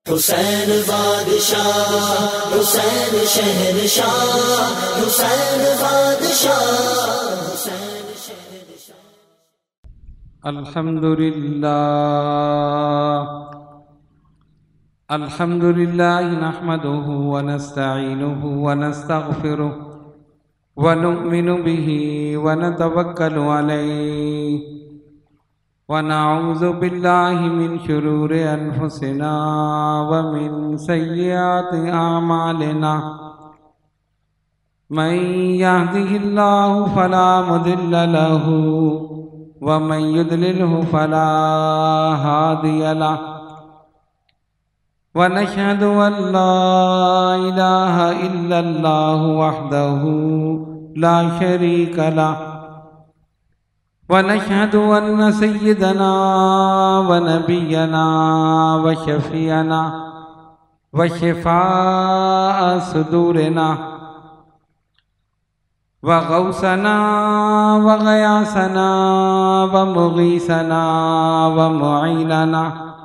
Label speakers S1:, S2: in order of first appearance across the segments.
S1: حسین بادشاہ، حسین شہنشاہ، حسین بادشاہ، حسین شہنشاہ۔
S2: الحمد للہ نحمده ونستعینه ونستغفره ونؤمن به ونتوکل علیہ ونعوذ باللہ من شرور انفسنا ومن سیئات اعمالنا من یهده اللہ فلا مضل له ومن یضلله فلا هادی له ونشهد أن لا إله إلا الله وحده لا شريك له ونشهد أن سيدنا ونبينا وشفيعنا وشفاء صدورنا وغوثنا وغياثنا ومغيثنا ومعيننا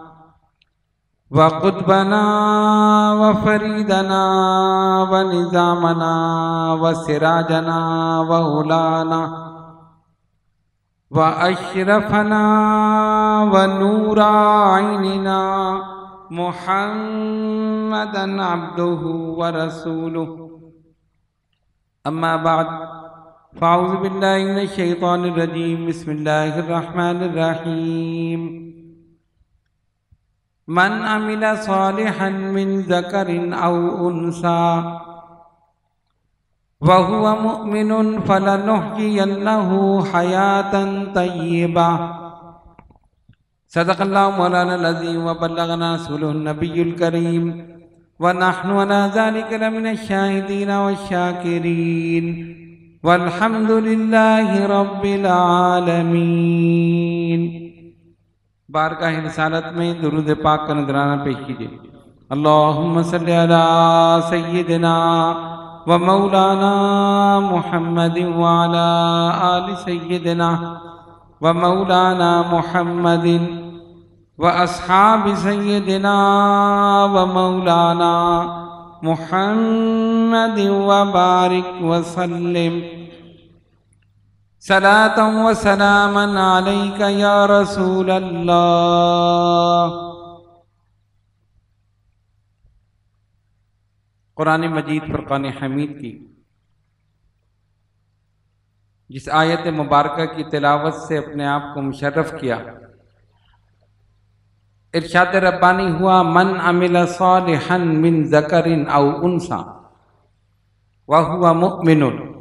S2: وقطبنا وفريدنا ونظامنا وسراجنا وأولانا وأشرفنا ونور عيننا محمدا عبده ورسوله أما بعد فأعوذ بالله من الشيطان الرجيم بسم الله الرحمن الرحيم من عمل صالحا من ذكر أو أنثى وهو مؤمن فلنحيينه حياة طيبة صدق الله مولانا العظيم وبلغنا رسوله النبي الكريم ونحن على ذلك لمن الشاهدين والشاكرين والحمد لله رب العالمين۔ بارگاہ رسالت میں درود پاک کا نذرانہ پیش کیجئے۔ اللہم صلی علی سیدنا و مولانا محمد وعلی آل سیدنا و مولانا محمد و اصحاب سیدنا و مولانا محمد و بارک وسلم صلاة و سلاما علیک یا رسول اللہ۔ قرآن مجید فرقان حمید کی جس آیت مبارکہ کی تلاوت سے اپنے آپ کو مشرف کیا، ارشاد ربانی ہوا من عمل صالحا من ذکر او انثی وہو مؤمن،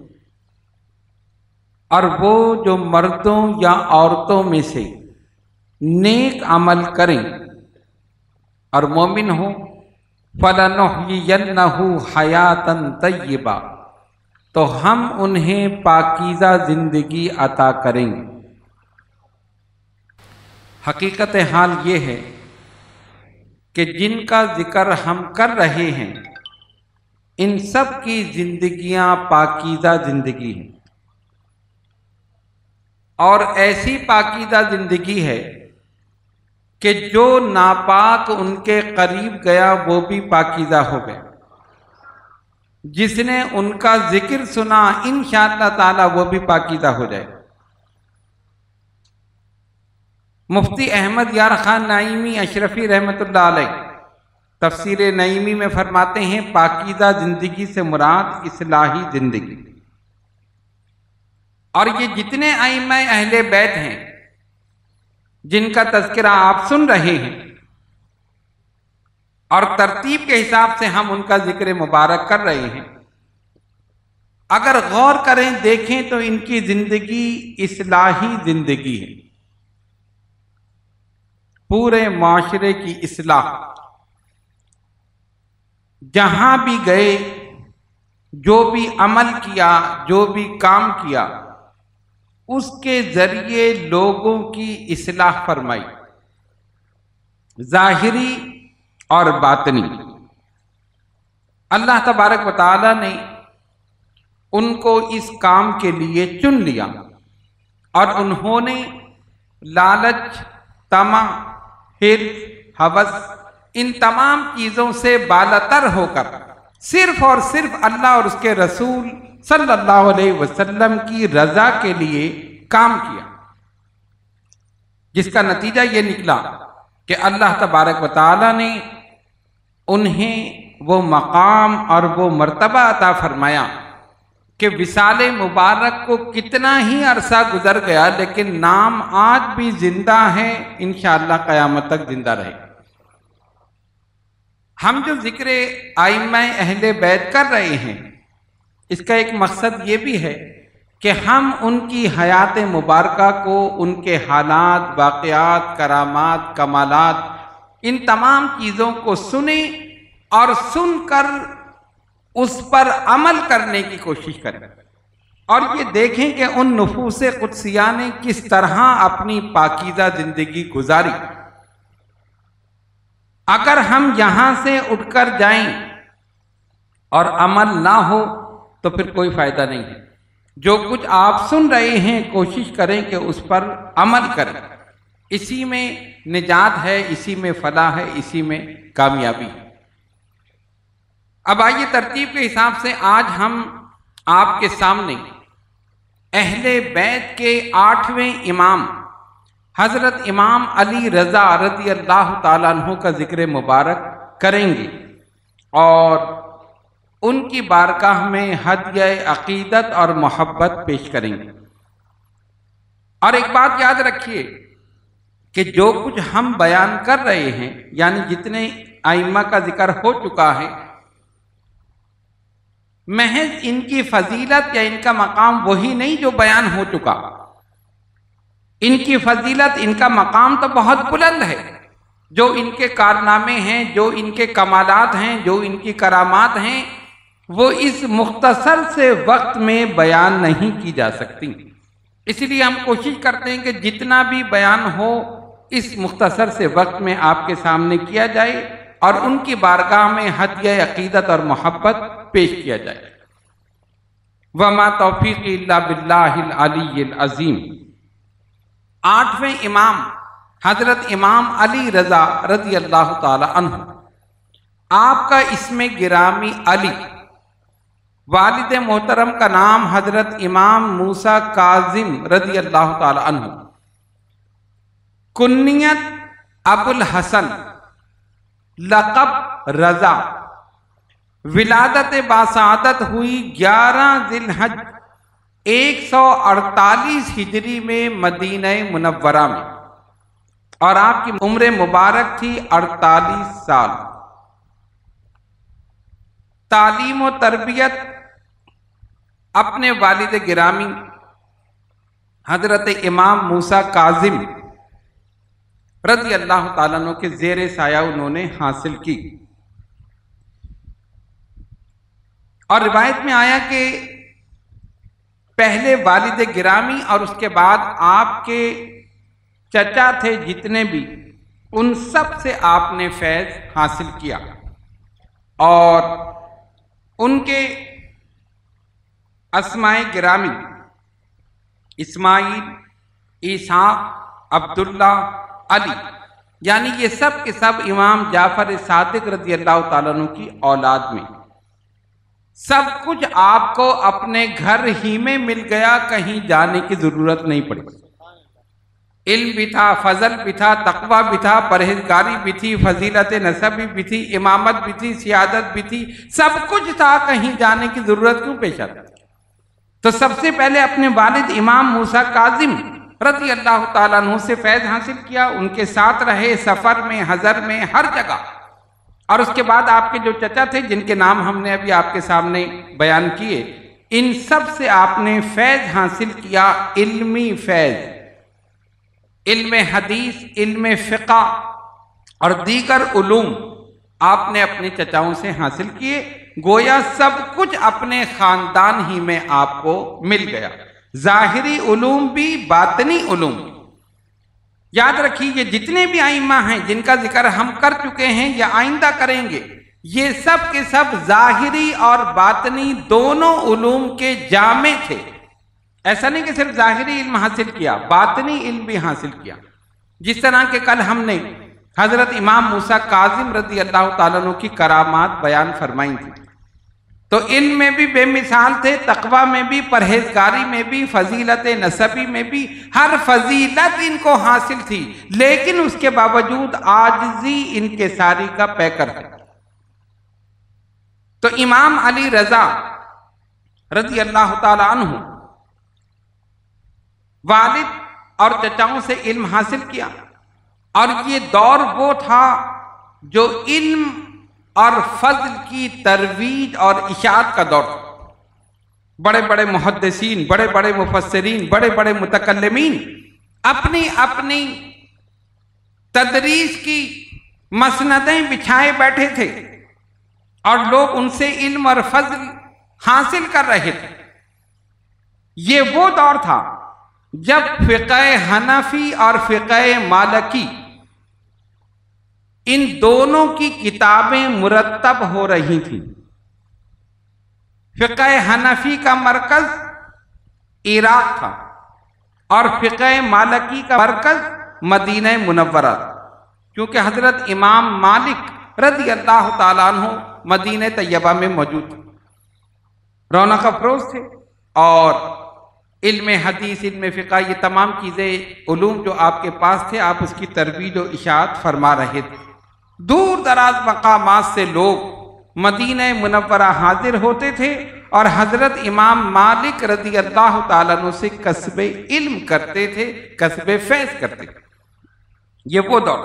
S2: اور وہ جو مردوں یا عورتوں میں سے نیک عمل کریں اور مومن ہوں، فَلَنُحْيِيَنَّهُ حَيَاةً طَيِّبَةً، تو ہم انہیں پاکیزہ زندگی عطا کریں گے۔ حقیقت حال یہ ہے کہ جن کا ذکر ہم کر رہے ہیں ان سب کی زندگیاں پاکیزہ زندگی ہیں، اور ایسی پاکیزہ زندگی ہے کہ جو ناپاک ان کے قریب گیا وہ بھی پاکیزہ ہو گیا، جس نے ان کا ذکر سنا انشاءاللہ تعالی وہ بھی پاکیزہ ہو جائے۔ مفتی احمد یار خان نعیمی اشرفی رحمۃ اللہ علیہ تفسیر نعیمی میں فرماتے ہیں پاکیزہ زندگی سے مراد اصلاحی زندگی۔ اور یہ جتنے ائمہ اہل بیت ہیں جن کا تذکرہ آپ سن رہے ہیں اور ترتیب کے حساب سے ہم ان کا ذکر مبارک کر رہے ہیں، اگر غور کریں دیکھیں تو ان کی زندگی اصلاحی زندگی ہے، پورے معاشرے کی اصلاح۔ جہاں بھی گئے، جو بھی عمل کیا، جو بھی کام کیا، اس کے ذریعے لوگوں کی اصلاح فرمائی، ظاہری اور باطنی۔ اللہ تبارک و تعالی نے ان کو اس کام کے لیے چن لیا اور انہوں نے لالچ، طمع، حرص، ہوس ان تمام چیزوں سے بالاتر ہو کر صرف اور صرف اللہ اور اس کے رسول صلی اللہ علیہ وسلم کی رضا کے لیے کام کیا، جس کا نتیجہ یہ نکلا کہ اللہ تبارک و تعالی نے انہیں وہ مقام اور وہ مرتبہ عطا فرمایا کہ وصال مبارک کو کتنا ہی عرصہ گزر گیا لیکن نام آج بھی زندہ ہے، انشاءاللہ قیامت تک زندہ رہے۔ ہم جو ذکر ائمہ اہل بیت کر رہے ہیں، اس کا ایک مقصد یہ بھی ہے کہ ہم ان کی حیات مبارکہ کو، ان کے حالات، واقعات، کرامات، کمالات، ان تمام چیزوں کو سنیں اور سن کر اس پر عمل کرنے کی کوشش کریں، اور یہ دیکھیں کہ ان نفوس قدسیہ نے کس طرح اپنی پاکیزہ زندگی گزاری۔ اگر ہم یہاں سے اٹھ کر جائیں اور عمل نہ ہو تو پھر کوئی فائدہ نہیں ہے۔ جو کچھ آپ سن رہے ہیں کوشش کریں کہ اس پر عمل کریں، اسی میں نجات ہے، اسی میں فلاح ہے، اسی میں کامیابی ہے۔ اب آئیے ترتیب کے حساب سے آج ہم آپ کے سامنے اہل بیت کے 8ویں امام حضرت امام علی رضا رضی اللہ تعالیٰ عنہ کا ذکر مبارک کریں گے اور ان کی بارگاہ میں ہدیہ عقیدت اور محبت پیش کریں گے۔ اور ایک بات یاد رکھیے کہ جو کچھ ہم بیان کر رہے ہیں، یعنی جتنے ائمہ کا ذکر ہو چکا ہے، محض ان کی فضیلت یا ان کا مقام وہی نہیں جو بیان ہو چکا۔ ان کی فضیلت، ان کا مقام تو بہت بلند ہے۔ جو ان کے کارنامے ہیں، جو ان کے کمالات ہیں، جو ان کی کرامات ہیں، وہ اس مختصر سے وقت میں بیان نہیں کی جا سکتی۔ اس لیے ہم کوشش کرتے ہیں کہ جتنا بھی بیان ہو اس مختصر سے وقت میں آپ کے سامنے کیا جائے اور ان کی بارگاہ میں ہدیہ عقیدت اور محبت پیش کیا جائے۔ وما توفیقی الا باللہ العلی العظیم۔ 8ویں امام حضرت امام علی رضا رضی اللہ تعالی عنہ، آپ کا اسم گرامی علی، والد محترم کا نام حضرت امام موسیٰ کاظم رضی اللہ تعالی عنہ، کنیت ابو الحسن، لقب رضا، ولادت باسعادت ہوئی 11 ذی الحج 148 ہجری میں مدینہ منورہ میں، اور آپ کی عمر مبارک تھی 48 سال۔ تعلیم و تربیت اپنے والد گرامی حضرت امام موسیٰ کاظم رضی اللہ تعالیٰ عنہ کے زیر سایہ انہوں نے حاصل کی۔ اور روایت میں آیا کہ پہلے والد گرامی اور اس کے بعد آپ کے چچا تھے جتنے بھی، ان سب سے آپ نے فیض حاصل کیا، اور ان کے اسماء گرامی اسماعیل، عیسیٰ، عبداللہ، علی، یعنی یہ سب کے سب امام جعفر صادق رضی اللہ تعالیٰ عنہ کی اولاد میں۔ سب کچھ آپ کو اپنے گھر ہی میں مل گیا، کہیں جانے کی ضرورت نہیں پڑی۔ علم بھی تھا، فضل بھی تھا، تقوی بھی تھا، پرہیزگاری بھی تھی، فضیلت نسبی بھی تھی، امامت بھی تھی، سیادت بھی تھی، سب کچھ تھا، کہیں جانے کی ضرورت کیوں پیش آتی؟ تو سب سے پہلے اپنے والد امام موسیٰ کاظم رضی اللہ تعالیٰ عنہ سے فیض حاصل کیا، ان کے ساتھ رہے سفر میں، حضر میں، ہر جگہ۔ اور اس کے بعد آپ کے جو چچا تھے جن کے نام ہم نے ابھی آپ کے سامنے بیان کیے، ان سب سے آپ نے فیض حاصل کیا، علمی فیض، علم حدیث، علم فقہ اور دیگر علوم آپ نے اپنے چچاؤں سے حاصل کیے۔ گویا سب کچھ اپنے خاندان ہی میں آپ کو مل گیا، ظاہری علوم بھی، باطنی علوم بھی۔ یاد رکھیے یہ جتنے بھی ائمہ ہیں جن کا ذکر ہم کر چکے ہیں یا آئندہ کریں گے، یہ سب کے سب ظاہری اور باطنی دونوں علوم کے جامع تھے۔ ایسا نہیں کہ صرف ظاہری علم حاصل کیا، باطنی علم بھی حاصل کیا۔ جس طرح کہ کل ہم نے حضرت امام موسیٰ کاظم رضی اللہ تعالیٰ عنہ کی کرامات بیان فرمائی تھی. تو علم میں بھی بے مثال تھے، تقوی میں بھی، پرہیزگاری میں بھی، فضیلت نسبی میں بھی، ہر فضیلت ان کو حاصل تھی، لیکن اس کے باوجود عاجزی انکساری کا پیکر ہے. تو امام علی رضا رضی اللہ تعالی عنہ والد اور چچاؤں سے علم حاصل کیا، اور یہ دور وہ تھا جو علم اور فضل کی ترویج اور اشاعت کا دور تھا. بڑے بڑے محدثین، بڑے بڑے مفسرین، بڑے بڑے متکلمین اپنی اپنی تدریس کی مسندیں بچھائے بیٹھے تھے، اور لوگ ان سے علم اور فضل حاصل کر رہے تھے. یہ وہ دور تھا جب فقہ حنفی اور فقہ مالکی ان دونوں کی کتابیں مرتب ہو رہی تھیں. فقہ حنفی کا مرکز عراق تھا اور فقہ مالکی کا مرکز مدینہ منورہ، کیونکہ حضرت امام مالک رضی اللہ تعالیٰ عنہ مدینہ طیبہ میں موجود تھے، رونق افروز تھے، اور علم حدیث، علم فقہ، یہ تمام چیزیں، علوم جو آپ کے پاس تھے، آپ اس کی ترویج و اشاعت فرما رہے تھے. دور دراز مقامات سے لوگ مدینہ منورہ حاضر ہوتے تھے اور حضرت امام مالک رضی اللہ تعالیٰ عنہ سے کسب علم کرتے تھے، کسب فیض کرتے تھے. یہ وہ دور.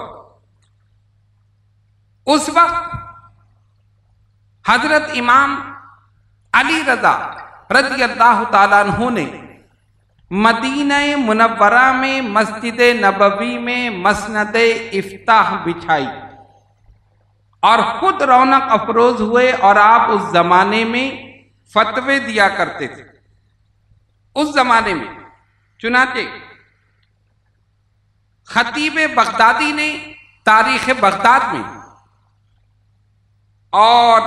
S2: اس وقت حضرت امام علی رضا رضی اللہ تعالیٰ عنہ نے مدینہ منورہ میں مسجد نبوی میں مسند افتاح بچھائی اور خود رونق افروز ہوئے، اور آپ اس زمانے میں فتوے دیا کرتے تھے. اس زمانے میں چنانچہ خطیب بغدادی نے تاریخ بغداد میں، اور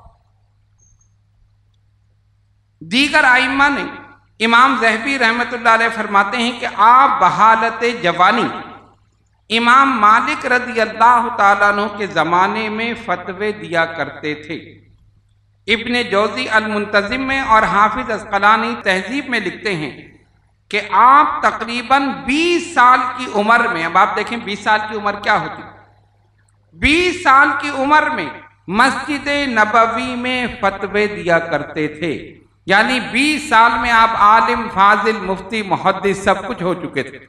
S2: دیگر ائمہ نے، امام ذہبی رحمۃ اللہ علیہ فرماتے ہیں کہ آپ بحالت جوانی امام مالک رضی اللہ تعالیٰ عنہ کے زمانے میں فتوے دیا کرتے تھے. ابن جوزی المنتظم میں اور حافظ اسقلانی تہذیب میں لکھتے ہیں کہ آپ تقریباً 20 سال کی عمر میں، اب آپ دیکھیں 20 سال کی عمر کیا ہوتی، 20 سال کی عمر میں مسجد نبوی میں فتوے دیا کرتے تھے. یعنی 20 سال میں آپ عالم، فاضل، مفتی، محدث سب کچھ ہو چکے تھے.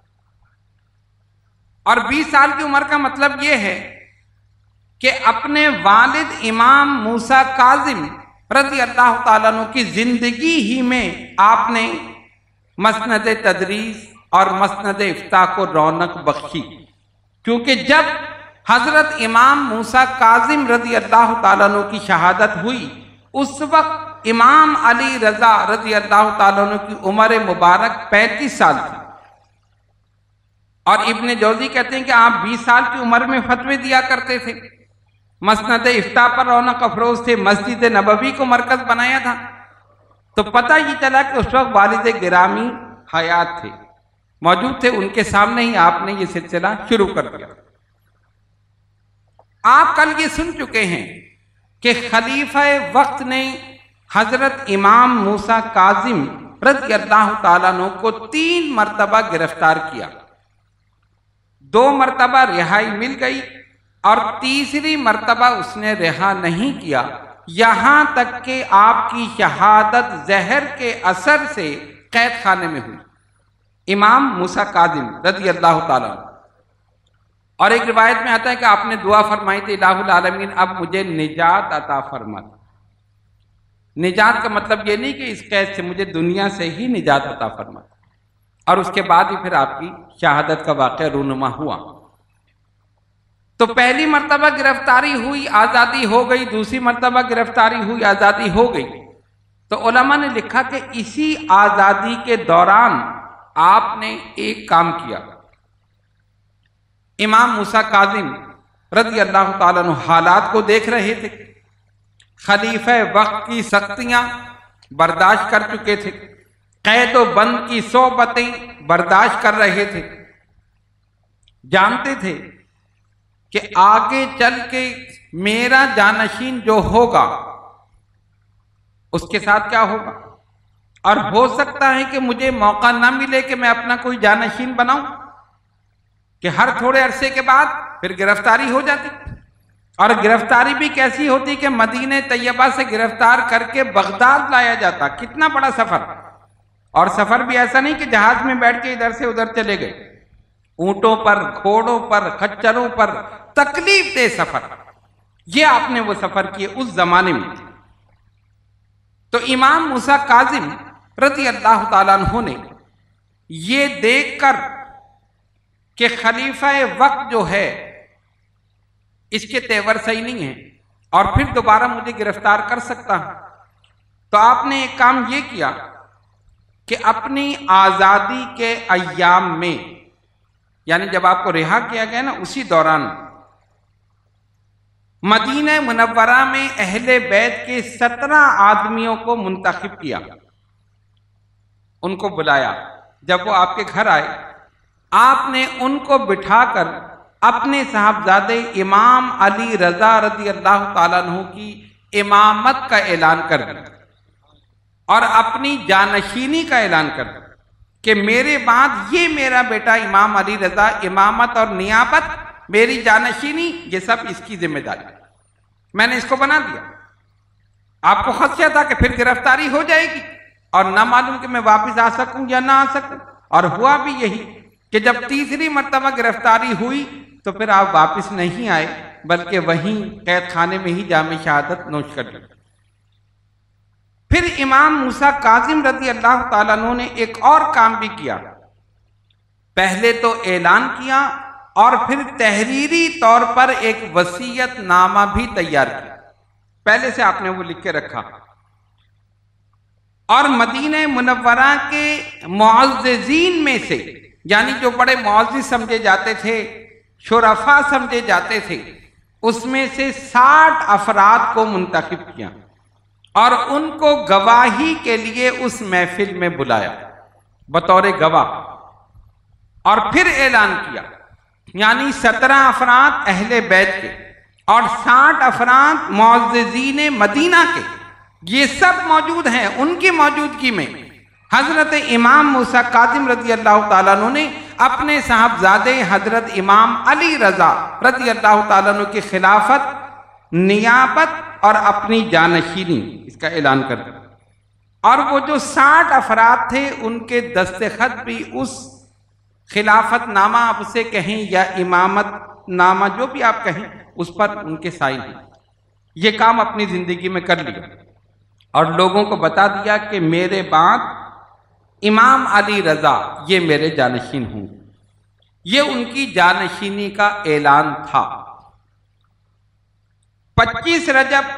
S2: اور 20 سال کی عمر کا مطلب یہ ہے کہ اپنے والد امام موسیٰ کاظم رضی اللہ تعالیٰ عنہ کی زندگی ہی میں آپ نے مسند تدریس اور مسند افتاح کو رونق بخشی. کیونکہ جب حضرت امام موسیٰ کاظم رضی اللہ تعالیٰ عنہ کی شہادت ہوئی، اس وقت امام علی رضا رضی اللہ تعالیٰ عنہ کی عمر مبارک 35 سال تھی. اور ابن جوزی کہتے ہیں کہ آپ 20 سال کی عمر میں فتوے دیا کرتے تھے، مسند افتاح پر رونق افروز تھے، مسجد نبوی کو مرکز بنایا تھا. تو پتہ یہ چلا کہ اس وقت والد گرامی حیات تھے، موجود تھے، ان کے سامنے ہی آپ نے یہ سلسلہ شروع کر دیا. آپ کل یہ سن چکے ہیں کہ خلیفہ وقت نے حضرت امام موسیٰ کاظم رضی اللہ تعالیٰ عنہ کو 3 مرتبہ گرفتار کیا. 2 مرتبہ رہائی مل گئی، اور تیسری مرتبہ اس نے رہا نہیں کیا، یہاں تک کہ آپ کی شہادت زہر کے اثر سے قید خانے میں ہوئی. امام موسیٰ کاظم رضی اللہ تعالیٰ عنہ. اور ایک روایت میں آتا ہے کہ آپ نے دعا فرمائی تھی، الہ العالمین اب مجھے نجات عطا فرما. نجات کا مطلب یہ نہیں کہ اس قید سے، مجھے دنیا سے ہی نجات عطا فرما. اور اس کے بعد ہی پھر آپ کی شہادت کا واقعہ رونما ہوا. تو پہلی مرتبہ گرفتاری ہوئی، آزادی ہو گئی، دوسری مرتبہ گرفتاری ہوئی، آزادی ہو گئی. تو علماء نے لکھا کہ اسی آزادی کے دوران آپ نے ایک کام کیا. امام موسیٰ کاظم رضی اللہ تعالیٰ عنہ حالات کو دیکھ رہے تھے، خلیفہ وقت کی سختیاں برداشت کر چکے تھے، قید و بند کی صحبتیں برداشت کر رہے تھے، جانتے تھے کہ آگے چل کے میرا جانشین جو ہوگا اس کے ساتھ کیا ہوگا، اور ہو سکتا ہے کہ مجھے موقع نہ ملے کہ میں اپنا کوئی جانشین بناؤں، کہ ہر تھوڑے عرصے کے بعد پھر گرفتاری ہو جاتی، اور گرفتاری بھی کیسی ہوتی کہ مدینہ طیبہ سے گرفتار کر کے بغداد لایا جاتا۔ کتنا بڑا سفر، اور سفر بھی ایسا نہیں کہ جہاز میں بیٹھ کے ادھر سے ادھر چلے گئے، اونٹوں پر، گھوڑوں پر، خچروں پر، تکلیف دہ سفر۔ یہ آپ نے وہ سفر کیے اس زمانے میں۔ تو امام موسیٰ کاظم رضی اللہ تعالیٰ عنہ نے یہ دیکھ کر کہ خلیفہ وقت جو ہے اس کے تیور صحیح نہیں ہیں اور پھر دوبارہ مجھے گرفتار کر سکتا ہے، تو آپ نے ایک کام یہ کیا کہ اپنی آزادی کے ایام میں، یعنی جب آپ کو رہا کیا گیا نا، اسی دوران مدینہ منورہ میں اہل بیت کے 17 آدمیوں کو منتخب کیا، ان کو بلایا۔ جب وہ آپ کے گھر آئے، آپ نے ان کو بٹھا کر اپنے صاحبزادے امام علی رضا رضی اللہ تعالیٰ عنہ کی امامت کا اعلان کر دیا اور اپنی جانشینی کا اعلان کر دیا کہ میرے بعد یہ میرا بیٹا امام علی رضا، امامت اور نیابت، میری جانشینی، یہ سب اس کی ذمہ داری، میں نے اس کو بنا دیا۔ آپ کو خدشہ تھا کہ پھر گرفتاری ہو جائے گی اور نہ معلوم کہ میں واپس آ سکوں یا نہ آ سکوں، اور ہوا بھی یہی کہ جب تیسری مرتبہ گرفتاری ہوئی تو پھر آپ واپس نہیں آئے بلکہ وہیں قید خانے میں ہی جام شہادت نوش کر لی۔ پھر امام موسیٰ کاظم رضی اللہ تعالیٰ عنہ نے ایک اور کام بھی کیا، پہلے تو اعلان کیا اور پھر تحریری طور پر ایک وصیت نامہ بھی تیار کیا، پہلے سے آپ نے وہ لکھ کے رکھا، اور مدینہ منورہ کے معززین میں سے، یعنی جو بڑے معزز سمجھے جاتے تھے، شرفاء سمجھے جاتے تھے، اس میں سے 60 افراد کو منتخب کیا اور ان کو گواہی کے لیے اس محفل میں بلایا بطور گواہ، اور پھر اعلان کیا، یعنی 17 افراد اہل بیت کے اور 60 افراد معززین مدینہ کے، یہ سب موجود ہیں۔ ان کی موجودگی میں حضرت امام موسیٰ کاظم رضی اللہ تعالیٰ عنہ نے اپنے صاحبزادے حضرت امام علی رضا رضی اللہ تعالیٰ عنہ کی خلافت، نیابت اور اپنی جانشینی اس کا اعلان کر دیا، اور وہ جو 60 افراد تھے ان کے دستخط بھی اس خلافت نامہ آپ اسے کہیں یا امامت نامہ جو بھی آپ کہیں اس پر ان کے سائن ہیں۔ یہ کام اپنی زندگی میں کر لیا اور لوگوں کو بتا دیا کہ میرے بعد امام علی رضا یہ میرے جانشین ہوں۔ یہ ان کی جانشینی کا اعلان تھا۔ 25 رجب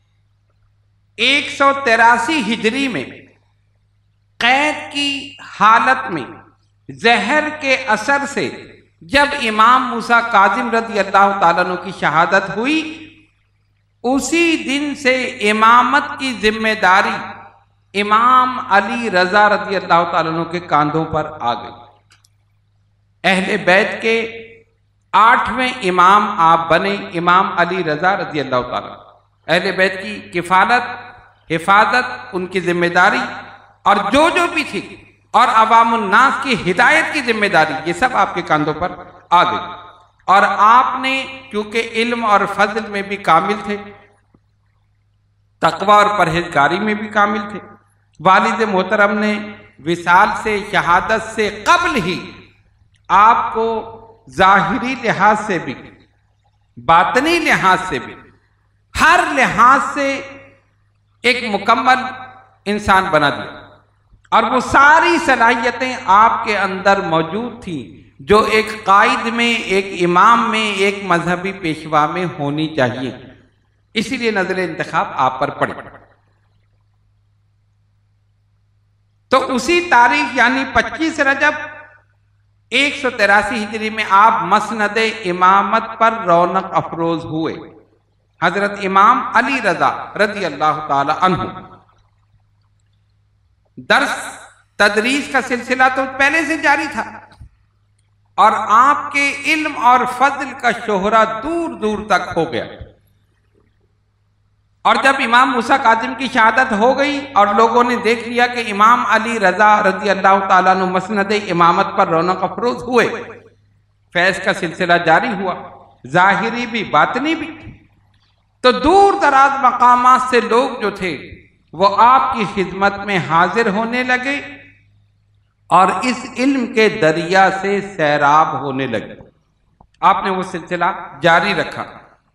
S2: 183 ہجری میں قید کی حالت میں زہر کے اثر سے جب امام موسیٰ کاظم رضی اللہ تعالیٰ عنہ کی شہادت ہوئی، اسی دن سے امامت کی ذمہ داری امام علی رضا رضی اللہ تعالیٰ عنہ کے کاندھوں پر آ گئی۔ اہل بیت کے 8ویں امام آپ بنے امام علی رضا رضی اللہ تعالیٰ۔ اہل بیت کی کفالت، حفاظت، ان کی ذمہ داری اور جو بھی تھی، اور عوام الناس کی ہدایت کی ذمہ داری، یہ سب آپ کے کاندھوں پر آ گئی۔ اور آپ نے کیونکہ علم اور فضل میں بھی کامل تھے، تقوی اور پرہیزگاری میں بھی کامل تھے، والد محترم نے وصال سے، شہادت سے قبل ہی آپ کو ظاہری لحاظ سے بھی، باطنی لحاظ سے بھی، ہر لحاظ سے ایک مکمل انسان بنا دیا، اور وہ ساری صلاحیتیں آپ کے اندر موجود تھیں جو ایک قائد میں، ایک امام میں، ایک مذہبی پیشوا میں ہونی چاہیے۔ اسی لیے نظر انتخاب آپ پر پڑے۔ تو اسی تاریخ یعنی 25 رجب 183 ہجری میں آپ مسند امامت پر رونق افروز ہوئے، حضرت امام علی رضا رضی اللہ تعالی عنہ۔ درس تدریس کا سلسلہ تو پہلے سے جاری تھا، اور آپ کے علم اور فضل کا شہرہ دور دور تک ہو گیا۔ اور جب امام موسیٰ کاظم کی شہادت ہو گئی اور لوگوں نے دیکھ لیا کہ امام علی رضا رضی اللہ تعالیٰ عنہ مسند امامت پر رونق افروز ہوئے، فیض کا سلسلہ جاری ہوا، ظاہری بھی باطنی بھی، تو دور دراز مقامات سے لوگ جو تھے وہ آپ کی خدمت میں حاضر ہونے لگے اور اس علم کے دریا سے سیراب ہونے لگے۔ آپ نے وہ سلسلہ جاری رکھا۔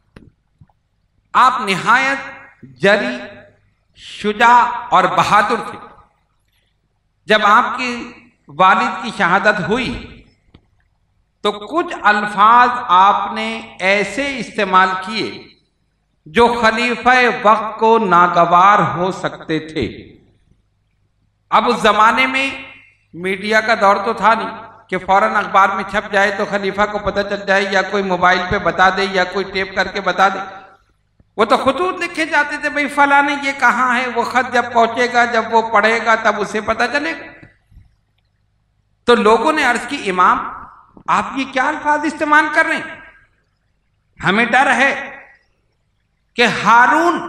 S2: آپ نہایت جری، شجاع اور بہادر تھے۔ جب آپ کی والد کی شہادت ہوئی تو کچھ الفاظ آپ نے ایسے استعمال کیے جو خلیفہ وقت کو ناگوار ہو سکتے تھے۔ اب اس زمانے میں میڈیا کا دور تو تھا نہیں کہ فوراً اخبار میں چھپ جائے تو خلیفہ کو پتہ چل جائے، یا کوئی موبائل پہ بتا دے یا کوئی ٹیپ کر کے بتا دے۔ وہ تو خطوط لکھے جاتے تھے، بھئی فلاں نے یہ کہاں ہے، وہ خط جب پہنچے گا، جب وہ پڑھے گا تب اسے پتہ چلے گا۔ تو لوگوں نے عرض کی امام آپ یہ کیا الفاظ استعمال کر رہے ہیں؟ ہمیں ڈر ہے کہ ہارون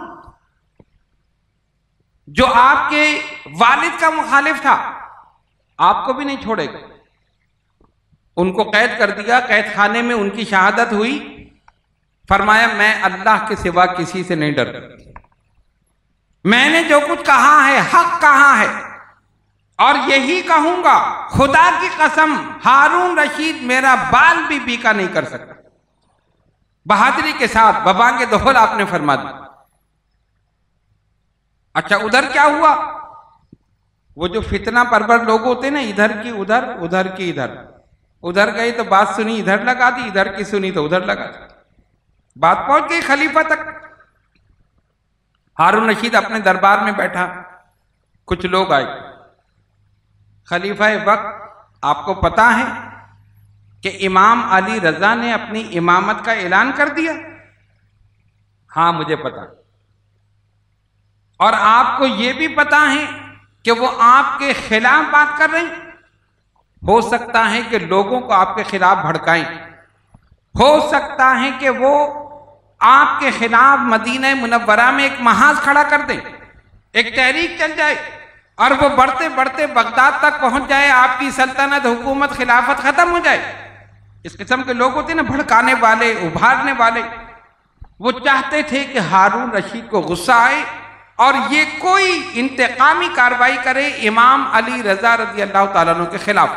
S2: جو آپ کے والد کا مخالف تھا آپ کو بھی نہیں چھوڑے گا۔ ان کو قید کر دیا، قید خانے میں ان کی شہادت ہوئی۔ فرمایا میں اللہ کے سوا کسی سے نہیں ڈرتا، میں نے جو کچھ کہا ہے حق کہا ہے اور یہی کہوں گا، خدا کی قسم ہارون رشید میرا بال بھی بیکا نہیں کر سکتا۔ بہادری کے ساتھ ببانگ دہل آپ نے فرما دی۔ اچھا ادھر کیا ہوا؟ وہ جو فتنہ پرور لوگ ہوتے نا، ادھر کی ادھر، ادھر کی ادھر، ادھر گئی تو بات سنی ادھر لگا دی، ادھر کی سنی تو ادھر لگا دی، بات پہنچ گئی خلیفہ تک۔ ہارون رشید اپنے دربار میں بیٹھا، کچھ لوگ آئے۔ خلیفہ وقت آپ کو پتا ہے کہ امام علی رضا نے اپنی امامت کا اعلان کر دیا؟ ہاں مجھے پتا۔ اور آپ کو یہ بھی پتا ہے کہ وہ آپ کے خلاف بات کر رہے ہیں؟ ہو سکتا ہے کہ لوگوں کو آپ کے خلاف بھڑکائیں، ہو سکتا ہے کہ وہ آپ کے خلاف مدینہ منورہ میں ایک محاذ کھڑا کر دیں، ایک تحریک چل جائے اور وہ بڑھتے بڑھتے بغداد تک پہنچ جائے، آپ کی سلطنت، حکومت، خلافت ختم ہو جائے۔ اس قسم کے لوگ ہوتے ہیں نا، بھڑکانے والے، ابھارنے والے۔ وہ چاہتے تھے کہ ہارون رشید کو غصہ آئے اور یہ کوئی انتقامی کارروائی کرے امام علی رضا رضی اللہ تعالیٰ عنہ کے خلاف۔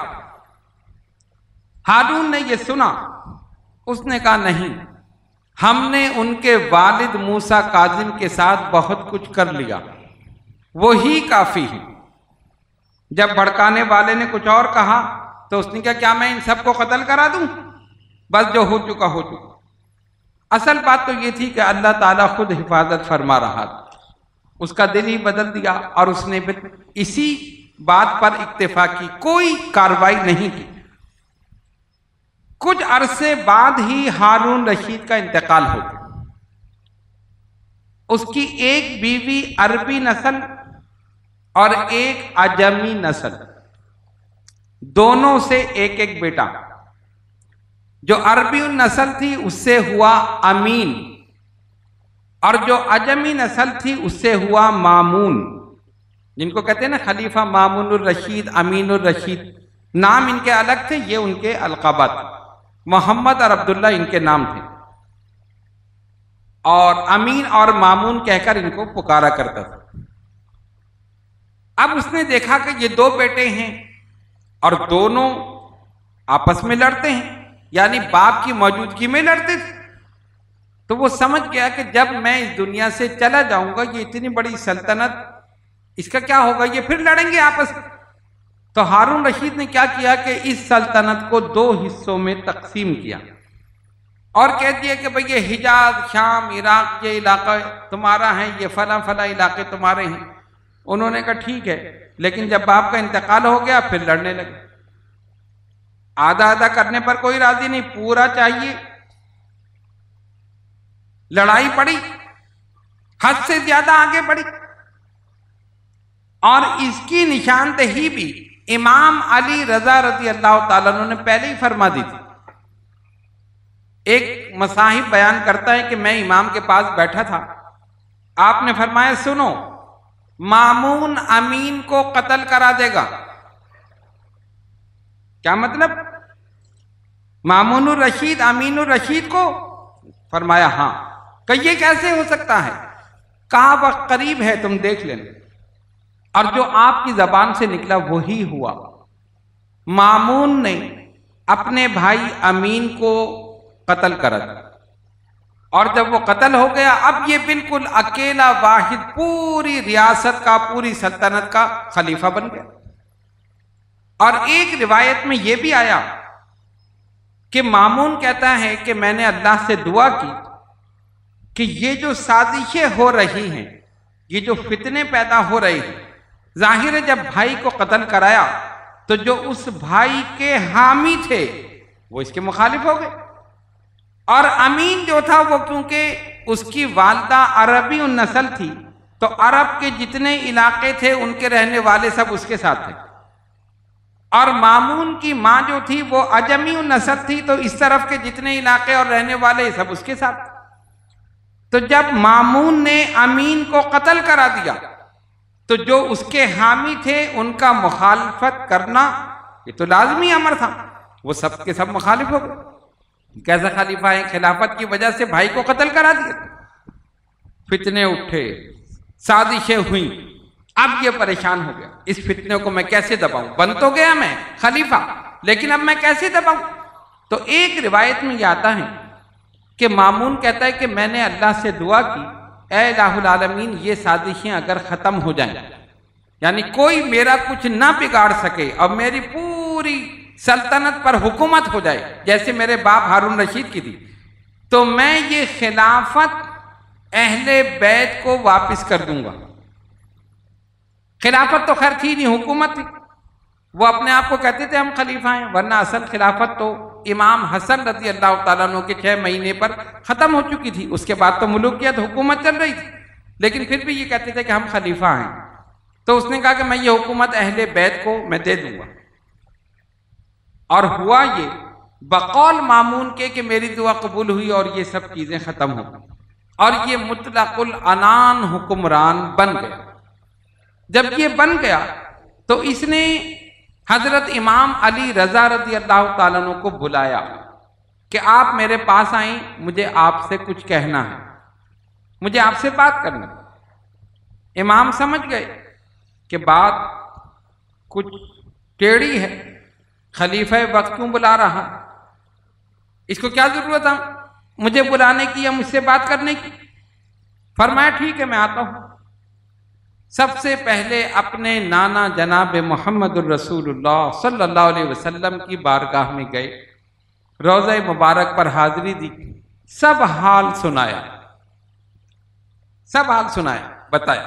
S2: ہارون نے یہ سنا، اس نے کہا نہیں، ہم نے ان کے والد موسیٰ کاظم کے ساتھ بہت کچھ کر لیا، وہی کافی ہے۔ جب بھڑکانے والے نے کچھ اور کہا تو اس نے کہا کیا میں ان سب کو قتل کرا دوں؟ بس جو ہو چکا ہو چکا۔ اصل بات تو یہ تھی کہ اللہ تعالیٰ خود حفاظت فرما رہا تھا، اس کا دل ہی بدل دیا اور اس نے اسی بات پر اکتفا کی، کوئی کارروائی نہیں کی۔ کچھ عرصے بعد ہی ہارون رشید کا انتقال ہو گیا۔ اس کی ایک بیوی عربی نسل اور ایک عجمی نسل، دونوں سے ایک ایک بیٹا۔ جو عربی نسل تھی اس سے ہوا امین، اور جو عجمی نسل تھی اس سے ہوا مامون، جن کو کہتے ہیں نا خلیفہ مامون الرشید، امین الرشید، نام ان کے الگ تھے، یہ ان کے القابات، محمد اور عبداللہ ان کے نام تھے، اور امین اور مامون کہہ کر ان کو پکارا کرتا تھا۔ اب اس نے دیکھا کہ یہ دو بیٹے ہیں اور دونوں آپس میں لڑتے ہیں، یعنی باپ کی موجودگی میں لڑتے تھے، تو وہ سمجھ گیا کہ جب میں اس دنیا سے چلا جاؤں گا، یہ اتنی بڑی سلطنت، اس کا کیا ہوگا، یہ پھر لڑیں گے آپس میں۔ تو ہارون رشید نے کیا کیا کہ اس سلطنت کو دو حصوں میں تقسیم کیا اور کہہ دیا کہ بھئی یہ حجاز، شام، عراق یہ علاقہ تمہارا ہے، یہ فلاں فلاں علاقے تمہارے ہیں۔ انہوں نے کہا ٹھیک ہے، لیکن جب باپ کا انتقال ہو گیا پھر لڑنے لگے۔ آدھا آدھا کرنے پر کوئی راضی نہیں، پورا چاہیے۔ لڑائی پڑی، حد سے زیادہ آگے بڑھی، اور اس کی نشاندہی بھی امام علی رضا رضی اللہ تعالیٰ عنہ نے پہلے ہی فرما دی تھی۔ ایک مصاحب بیان کرتا ہے کہ میں امام کے پاس بیٹھا تھا، آپ نے فرمایا سنو، مامون امین کو قتل کرا دے گا۔ کیا مطلب؟ مامون الرشید امین الرشید کو؟ فرمایا ہاں۔ کہ یہ کیسے ہو سکتا ہے؟ کہا وقت قریب ہے، تم دیکھ لینا۔ اور جو آپ کی زبان سے نکلا وہی ہوا۔ مامون نے اپنے بھائی امین کو قتل کرا دیا، اور جب وہ قتل ہو گیا اب یہ بالکل اکیلا واحد پوری ریاست کا، پوری سلطنت کا خلیفہ بن گیا۔ اور ایک روایت میں یہ بھی آیا کہ مامون کہتا ہے کہ میں نے اللہ سے دعا کی کہ یہ جو سازشیں ہو رہی ہیں، یہ جو فتنے پیدا ہو رہے ہیں، ظاہر ہے جب بھائی کو قتل کرایا تو جو اس بھائی کے حامی تھے وہ اس کے مخالف ہو گئے، اور امین جو تھا وہ کیونکہ اس کی والدہ عربی النسل تھی تو عرب کے جتنے علاقے تھے ان کے رہنے والے سب اس کے ساتھ تھے، اور مامون کی ماں جو تھی وہ عجمی النسل تھی تو اس طرف کے جتنے علاقے اور رہنے والے سب اس کے ساتھ تھے۔ تو جب مامون نے امین کو قتل کرا دیا تو جو اس کے حامی تھے ان کا مخالفت کرنا یہ تو لازمی امر تھا، وہ سب کے سب مخالف ہو گئے۔ کیسا خلیفہ ہے؟ خلافت کی وجہ سے بھائی کو قتل کرا دیا، فتنے اٹھے، سازشیں ہوئیں، اب یہ پریشان ہو گیا، اس فتنے کو میں کیسے دباؤں؟ بن تو گیا میں خلیفہ، لیکن اب میں کیسے دباؤں؟ تو ایک روایت میں یہ آتا ہے کہ مامون کہتا ہے کہ میں نے اللہ سے دعا کی، اے الہ العالمین یہ سازشیں اگر ختم ہو جائیں، یعنی کوئی میرا کچھ نہ بگاڑ سکے اور میری پوری سلطنت پر حکومت ہو جائے جیسے میرے باپ ہارون رشید کی تھی، تو میں یہ خلافت اہل بیت کو واپس کر دوں گا۔ خلافت تو خیر تھی نہیں، حکومت تھی، وہ اپنے آپ کو کہتے تھے ہم خلیفہ ہیں، ورنہ اصل خلافت تو امام حسن رضی اللہ تعالیٰ عنہ کے 6 مہینے پر ختم ہو چکی تھی، اس کے بعد تو ملوکیت حکومت چل رہی تھی، لیکن پھر بھی یہ کہتے تھے کہ ہم خلیفہ ہیں۔ تو اس نے کہا کہ میں یہ حکومت اہل بیت کو میں دے دوں گا، اور ہوا یہ بقول مامون کے کہ میری دعا قبول ہوئی اور یہ سب چیزیں ختم ہو گئی، اور یہ مطلق العنان حکمران بن گیا۔ جب یہ بن گیا تو اس نے حضرت امام علی رضا رضی اللہ تعالیٰ عنہ کو بلایا کہ آپ میرے پاس آئیں، مجھے آپ سے کچھ کہنا ہے، مجھے آپ سے بات کرنا ہے۔ امام سمجھ گئے کہ بات کچھ ٹیڑھی ہے، خلیفہ وقت کیوں بلا رہا، اس کو کیا ضرورت ہے مجھے بلانے کی یا مجھ سے بات کرنے کی؟ فرمایا ٹھیک ہے میں آتا ہوں۔ سب سے پہلے اپنے نانا جناب محمد الرسول اللہ صلی اللہ علیہ وسلم کی بارگاہ میں گئے، روضہ مبارک پر حاضری دی، سب حال سنایا، بتایا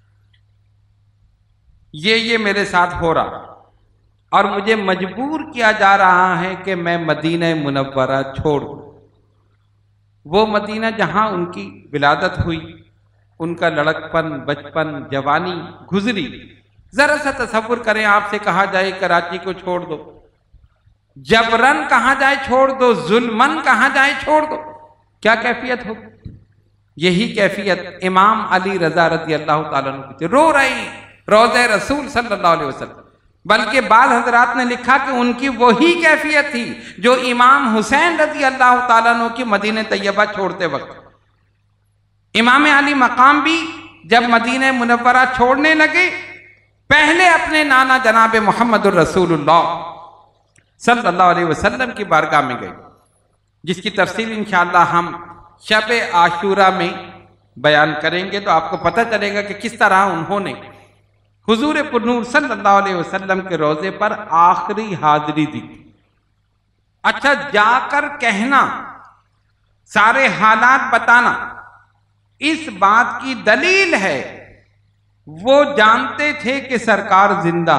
S2: یہ میرے ساتھ ہو رہا اور مجھے مجبور کیا جا رہا ہے کہ میں مدینہ منورہ چھوڑ دوں، وہ مدینہ جہاں ان کی ولادت ہوئی، ان کا لڑکپن، بچپن، جوانی گزری۔ ذرا سا تصور کریں آپ سے کہا جائے کراچی کو چھوڑ دو، جبرن کہا جائے چھوڑ دو، ظلمن کہا جائے چھوڑ دو، کیا کیفیت ہو؟ یہی کیفیت امام علی رضا رضی اللہ تعالیٰ عنہ کی تھی، رو رہے ہیں روضہ رسول صلی اللہ علیہ وسلم۔ بلکہ بعض حضرات نے لکھا کہ ان کی وہی کیفیت تھی جو امام حسین رضی اللہ تعالیٰ عنہ کی مدینہ طیبہ چھوڑتے وقت۔ امام علی مقام بھی جب مدینہ منورہ چھوڑنے لگے پہلے اپنے نانا جناب محمد الرسول اللہ صلی اللہ علیہ وسلم کی بارگاہ میں گئے، جس کی تفصیل انشاءاللہ ہم شب عاشورہ میں بیان کریں گے، تو آپ کو پتہ چلے گا کہ کس طرح انہوں نے حضور پرنور صلی اللہ علیہ وسلم کے روضے پر آخری حاضری دی۔ اچھا، جا کر کہنا، سارے حالات بتانا، اس بات کی دلیل ہے وہ جانتے تھے کہ سرکار زندہ،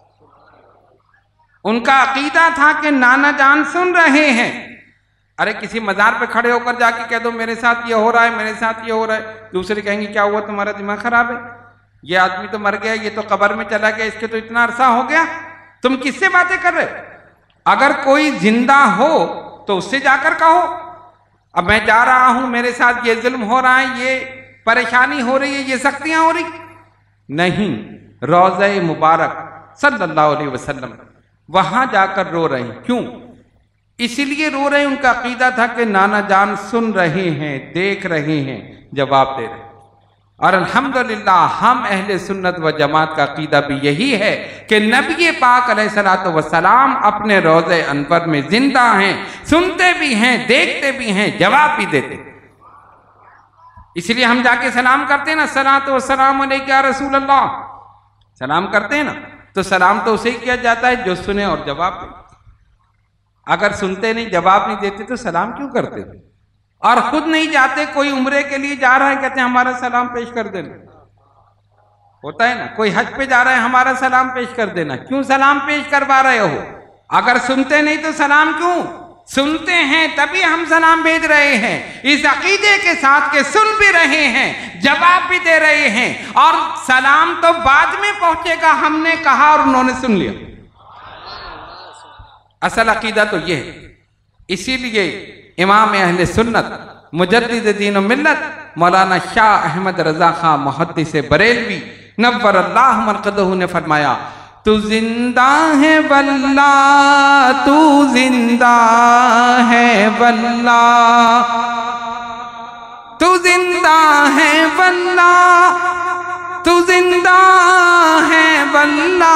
S2: ان کا عقیدہ تھا کہ نانا جان سن رہے ہیں۔ ارے کسی مزار پہ کھڑے ہو کر جا کے کہہ دو میرے ساتھ یہ ہو رہا ہے، میرے ساتھ یہ ہو رہا ہے، دوسرے کہیں گے کیا ہوا تمہارا دماغ خراب ہے، یہ آدمی تو مر گیا، یہ تو قبر میں چلا گیا، اس کے تو اتنا عرصہ ہو گیا، تم کس سے باتیں کر رہے؟ اگر کوئی زندہ ہو تو اس سے جا کر کہو اب میں جا رہا ہوں، میرے ساتھ یہ ظلم ہو رہا ہے، یہ پریشانی ہو رہی ہے، یہ سختیاں ہو رہی. نہیں، روضہ مبارک صلی اللہ علیہ وسلم وہاں جا کر رو رہے ہیں. کیوں؟ اسی لیے رو رہے ہیں، ان کا عقیدہ تھا کہ نانا جان سن رہے ہیں، دیکھ رہے ہیں، جواب دے رہے ہیں. اور الحمدللہ ہم اہل سنت و جماعت کا عقیدہ بھی یہی ہے کہ نبی پاک علیہ الصلوۃ والسلام اپنے روضہ انور میں زندہ ہیں، سنتے بھی ہیں، دیکھتے بھی ہیں، جواب بھی دیتے. اس لیے ہم جا کے سلام کرتے ہیں نا، الصلوۃ والسلام علیک یا رسول اللہ، سلام کرتے ہیں نا، تو سلام تو اسے کیا جاتا ہے جو سنے اور جواب دے. اگر سنتے نہیں، جواب نہیں دیتے تو سلام کیوں کرتے؟ اور خود نہیں جاتے، کوئی عمرے کے لیے جا رہا ہے، کہتے ہیں ہمارا سلام پیش کر دینا. ہوتا ہے نا، کوئی حج پہ جا رہا ہے، ہمارا سلام پیش کر دینا. کیوں سلام پیش کروا رہے ہو؟ اگر سنتے نہیں تو سلام کیوں؟ سنتے ہیں تبھی ہم سلام بھیج رہے ہیں، اس عقیدے کے ساتھ کہ سن بھی رہے ہیں، جواب بھی دے رہے ہیں، اور سلام تو بعد میں پہنچے گا، ہم نے کہا اور انہوں نے سن لیا. اصل عقیدہ تو یہ ہے. اسی لیے امام اہل سنت مجدد دین و ملت مولانا شاہ احمد رضا خان محدث بریلوی نور اللہ مرقدہ نے فرمایا، تو زندہ ہے واللہ، تو زندہ ہے واللہ، تو زندہ ہے واللہ، تو زندہ ہے واللہ،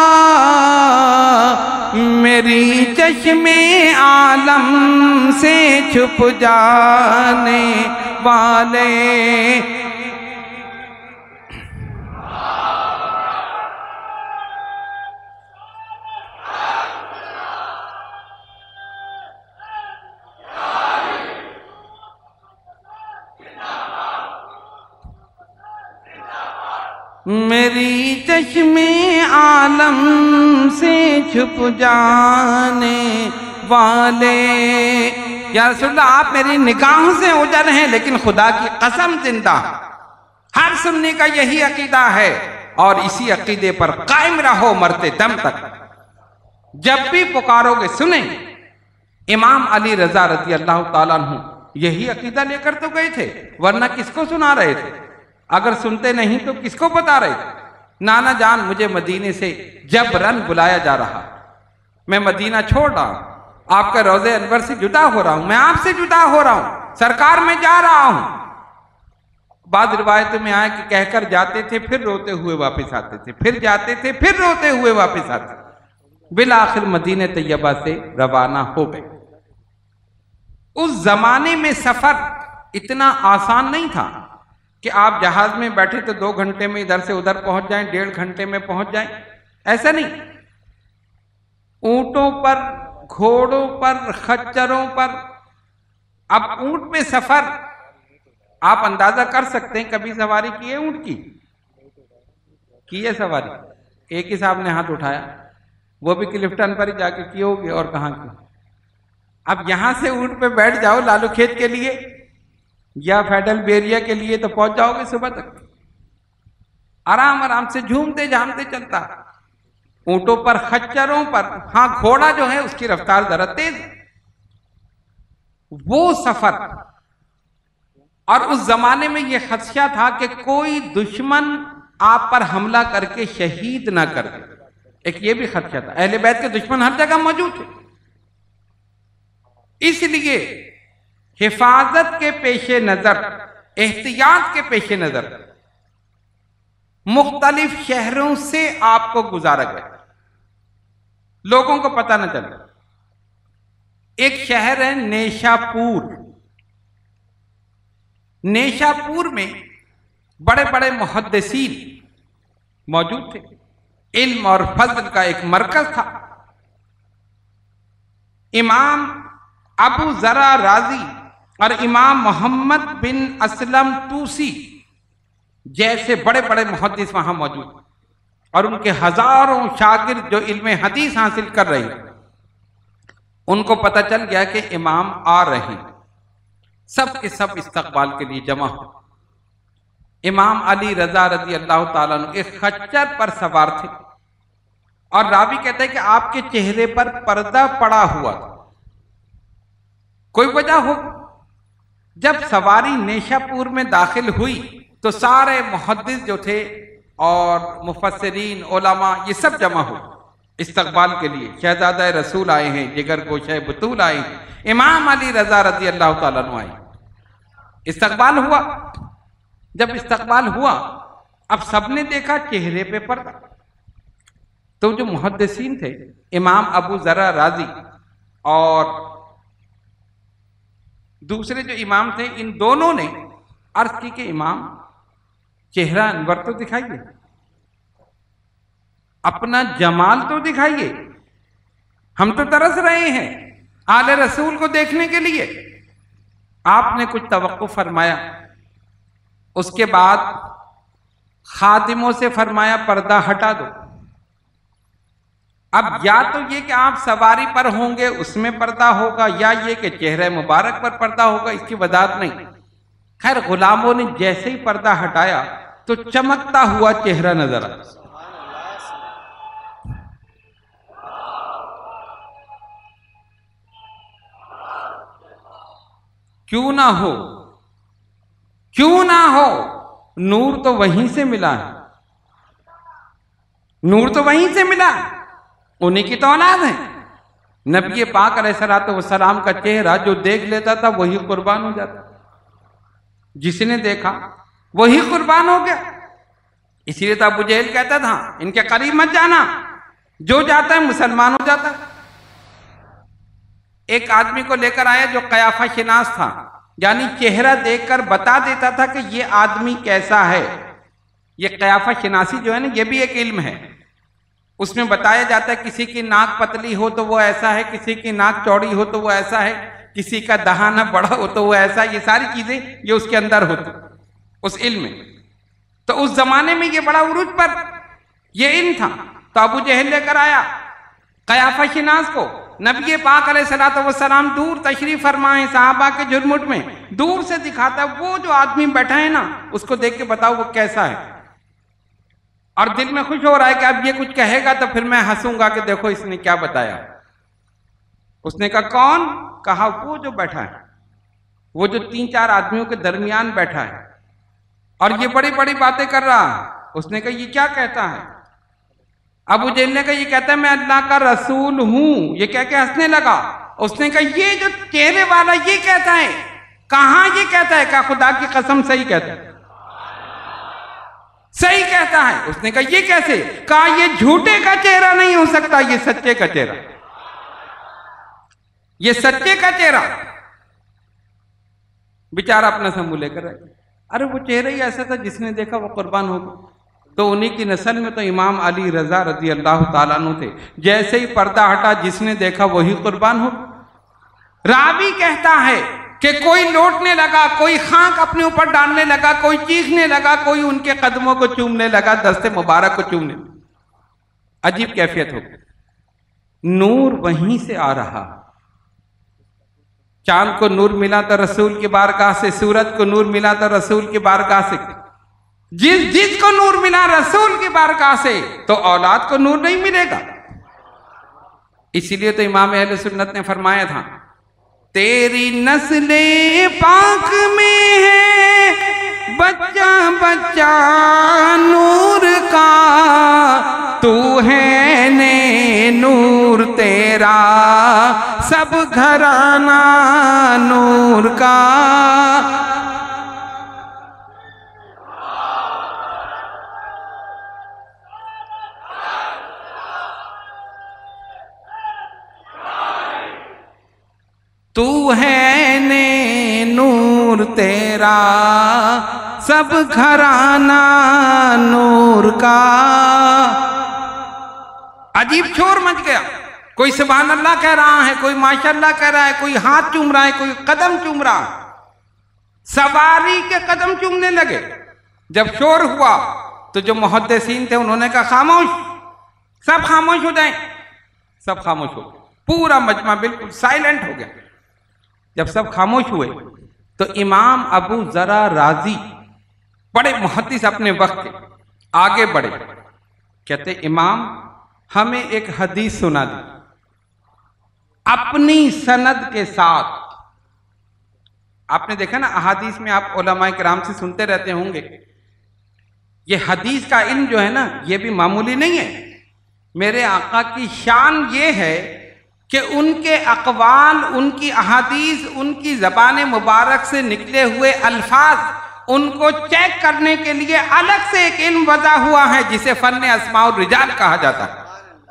S2: میری چشم عالم سے چھپ جانے والے. میری چشم عالم سے چھپ جانے والے. یا رسول اللہ آپ میری نگاہوں سے اوجھل ہیں لیکن خدا کی قسم زندہ. ہر سنی کا یہی عقیدہ ہے اور اسی عقیدے پر قائم رہو مرتے دم تک. جب بھی پکارو گے سنیں. امام علی رضا رضی اللہ تعالیٰ عنہ یہی عقیدہ لے کر تو گئے تھے، ورنہ کس کو سنا رہے تھے؟ اگر سنتے نہیں تو کس کو بتا رہے تھے؟ نانا جان مجھے مدینے سے جبرن بلایا جا رہا، میں مدینہ چھوڑ رہا ہوں، آپ کا روضہ انور سے جدا ہو رہا ہوں، میں آپ سے جدا ہو رہا ہوں، سرکار میں جا رہا ہوں. بعض روایتوں میں آئے کہ کہہ کر جاتے تھے پھر روتے ہوئے واپس آتے تھے، پھر جاتے تھے پھر روتے ہوئے واپس آتے تھے. بالآخر مدینہ طیبہ سے روانہ ہو گئے. اس زمانے میں سفر اتنا آسان نہیں تھا کہ آپ جہاز میں بیٹھے تو 2 گھنٹے میں ادھر سے ادھر پہنچ جائیں، 1.5 گھنٹے میں پہنچ جائیں. ایسا نہیں. اونٹوں پر، گھوڑوں پر، خچروں پر. اب اونٹ پہ سفر آپ اندازہ کر سکتے ہیں، کبھی سواری کی ہے اونٹ کی ہے سواری؟ ایک ہی صاحب نے ہاتھ اٹھایا، وہ بھی کلفٹن پر ہی جا کے کی ہوگی، اور کہاں کی. اب یہاں سے اونٹ پہ بیٹھ جاؤ لالو کھیت کے لیے یا فیڈل بیریا کے لیے تو پہنچ جاؤ گے صبح تک. آرام آرام سے جھومتے جھامتے چلتا. اونٹوں پر، خچروں پر، ہاں گھوڑا جو ہے اس کی رفتار ذرا تیز. وہ سفر. اور اس زمانے میں یہ خدشہ تھا کہ کوئی دشمن آپ پر حملہ کر کے شہید نہ کر دے. ایک یہ بھی خدشہ تھا. اہل بیت کے دشمن ہر جگہ موجود تھے. اس لیے حفاظت کے پیش نظر، احتیاط کے پیش نظر مختلف شہروں سے آپ کو گزارا گیا، لوگوں کو پتہ نہ چلے. ایک شہر ہے نیشاپور. نیشاپور میں بڑے بڑے محدثین موجود تھے. علم اور فضل کا ایک مرکز تھا. امام ابو ذرا رازی اور امام محمد بن اسلم توسی جیسے بڑے بڑے محدث وہاں موجود ہیں، اور ان کے ہزاروں شاگرد جو علم حدیث حاصل کر رہے ہیں. ان کو پتہ چل گیا کہ امام آ رہے ہیں. سب کے سب استقبال کے لیے جمع ہو. امام علی رضا رضی اللہ تعالیٰ عنہ ایک خچر پر سوار تھے. اور راوی کہتا ہے کہ آپ کے چہرے پر پردہ پڑا ہوا تھا، کوئی وجہ ہو۔ جب سواری نیشا پور میں داخل ہوئی تو سارے محدث جو تھے اور مفسرین علماء یہ سب جمع ہو استقبال کے لیے۔ شہزادہ رسول آئے ہیں، جگر گوشہ بطول آئے ہیں، امام علی رضا رضی اللہ تعالیٰ عنہ آئے۔ استقبال ہوا۔ جب استقبال ہوا اب سب نے دیکھا چہرے پہ پردہ، تو جو محدثین تھے امام ابو ذرا رازی اور دوسرے جو امام تھے، ان دونوں نے عرض کی کہ امام چہرہ انور تو دکھائیے، اپنا جمال تو دکھائیے، ہم تو ترس رہے ہیں آل رسول کو دیکھنے کے لیے۔ آپ نے کچھ توقف فرمایا، اس کے بعد خادموں سے فرمایا پردہ ہٹا دو۔ اب یا تو یہ کہ آپ سواری پر ہوں گے اس میں پردہ ہوگا، یا یہ کہ چہرہ مبارک پر پردہ ہوگا، اس کی وضاحت نہیں۔ خیر غلاموں نے جیسے ہی پردہ ہٹایا تو چمکتا ہوا چہرہ نظر آیا۔ کیوں نہ ہو، کیوں نہ ہو، نور تو وہیں سے ملا ہے، نور تو وہیں سے ملا ہے، انہی کی تو اولاد ہے۔ نبی پاک علیہ الصلوۃ والسلام کا چہرہ جو دیکھ لیتا تھا وہی قربان ہو جاتا، جس نے دیکھا وہی قربان ہو گیا۔ اسی لیے تو ابو جہل کہتا تھا ان کے قریب مت جانا، جو جاتا ہے مسلمان ہو جاتا ہے۔ ایک آدمی کو لے کر آیا جو قیافہ شناس تھا، یعنی چہرہ دیکھ کر بتا دیتا تھا کہ یہ آدمی کیسا ہے۔ یہ قیافہ شناسی جو ہے نا، یہ بھی ایک علم ہے، اس میں بتایا جاتا ہے کسی کی ناک پتلی ہو تو وہ ایسا ہے، کسی کی ناک چوڑی ہو تو وہ ایسا ہے، کسی کا دہانہ بڑا ہو تو وہ ایسا ہے۔ یہ ساری چیزیں یہ اس کے اندر ہوتی اس علم میں۔ تو اس زمانے میں یہ بڑا عروج پر یہ علم تھا، تو ابو جہل لے کر آیا قیافہ شناس کو۔ نبی پاک علیہ الصلوۃ والسلام دور تشریف فرمائے، صحابہ کے جھرمٹ میں دور سے دکھاتا ہے وہ جو آدمی بیٹھا ہے نا، اس کو دیکھ کے بتاؤ وہ کیسا ہے۔ اور دل میں خوش ہو رہا ہے کہ اب یہ کچھ کہے گا تو پھر میں ہنسوں گا کہ دیکھو اس نے کیا بتایا۔ اس نے کہا کون؟ کہا وہ جو بیٹھا ہے، وہ جو 3-4 آدمیوں کے درمیان بیٹھا ہے اور یہ بڑی بڑی باتیں کر رہا ہے۔ اس نے کہا یہ کیا کہتا ہے؟ ابو جہل نے کہا یہ کہتا ہے میں اللہ کا رسول ہوں۔ یہ کہہ کے ہنسنے لگا۔ اس نے کہا یہ جو چہرے والا یہ کہتا ہے، کہاں یہ کہتا ہے؟ کہا خدا کی قسم صحیح کہتا ہے، صحیح کہتا ہے۔ اس نے کہا یہ کیسے؟ کہا یہ جھوٹے کا چہرہ نہیں ہو سکتا، یہ سچے کا چہرہ، یہ سچے کا چہرہ۔ بیچارہ اپنا سنبھو لے کر رہے، ارے وہ چہرہ ہی ایسا تھا جس نے دیکھا وہ قربان ہو گیا۔ تو انہی کی نسل میں تو امام علی رضا رضی اللہ تعالیٰ عنہ تھے، جیسے ہی پردہ ہٹا جس نے دیکھا وہی قربان ہو۔ راوی کہتا ہے کہ کوئی لوٹنے لگا، کوئی خاک اپنے اوپر ڈالنے لگا، کوئی چیخنے لگا، کوئی ان کے قدموں کو چومنے لگا، دست مبارک کو چومنے لگا۔ عجیب کیفیت ہو گئی، نور وہیں سے آ رہا۔ چاند کو نور ملا تو رسول کی بارگاہ سے، سورج کو نور ملا تو رسول کی بارگاہ سے، جس کو نور ملا رسول کی بارگاہ سے تو اولاد کو نور نہیں ملے گا۔ اسی لیے تو امام اہل سنت نے فرمایا تھا تیری نسل پاک میں ہے بچہ بچہ نور کا، تو ہے نے نور تیرا سب گھرانہ نور کا۔ تو ہے نے نور تیرا سب گھرانہ نور کا۔ عجیب شور مچ گیا، کوئی سبحان اللہ کہہ رہا ہے، کوئی ماشاء اللہ کہہ رہا ہے، کوئی ہاتھ چوم رہا ہے، کوئی قدم چوم رہا ہے۔ سواری کے قدم چومنے لگے۔ جب شور ہوا تو جو محدثین تھے انہوں نے کہا خاموش، سب خاموش ہو جائیں۔ سب خاموش ہو گئے، پورا مجمع بالکل سائلنٹ ہو گیا۔ جب سب خاموش ہوئے تو امام ابو ذرا رازی بڑے محدث اپنے وقت کے آگے بڑھے، کہتے امام ہمیں ایک حدیث سنا دی اپنی سند کے ساتھ. آپ نے دیکھا نا احادیث میں آپ علماء کرام سے سنتے رہتے ہوں گے. یہ حدیث کا علم جو ہے نا یہ بھی معمولی نہیں ہے. میرے آقا کی شان یہ ہے کہ ان کے اقوال، ان کی احادیث، ان کی زبان مبارک سے نکلے ہوئے الفاظ، ان کو چیک کرنے کے لیے الگ سے ایک علم وضع ہوا ہے جسے فن اسماء الرجال کہا جاتا ہے.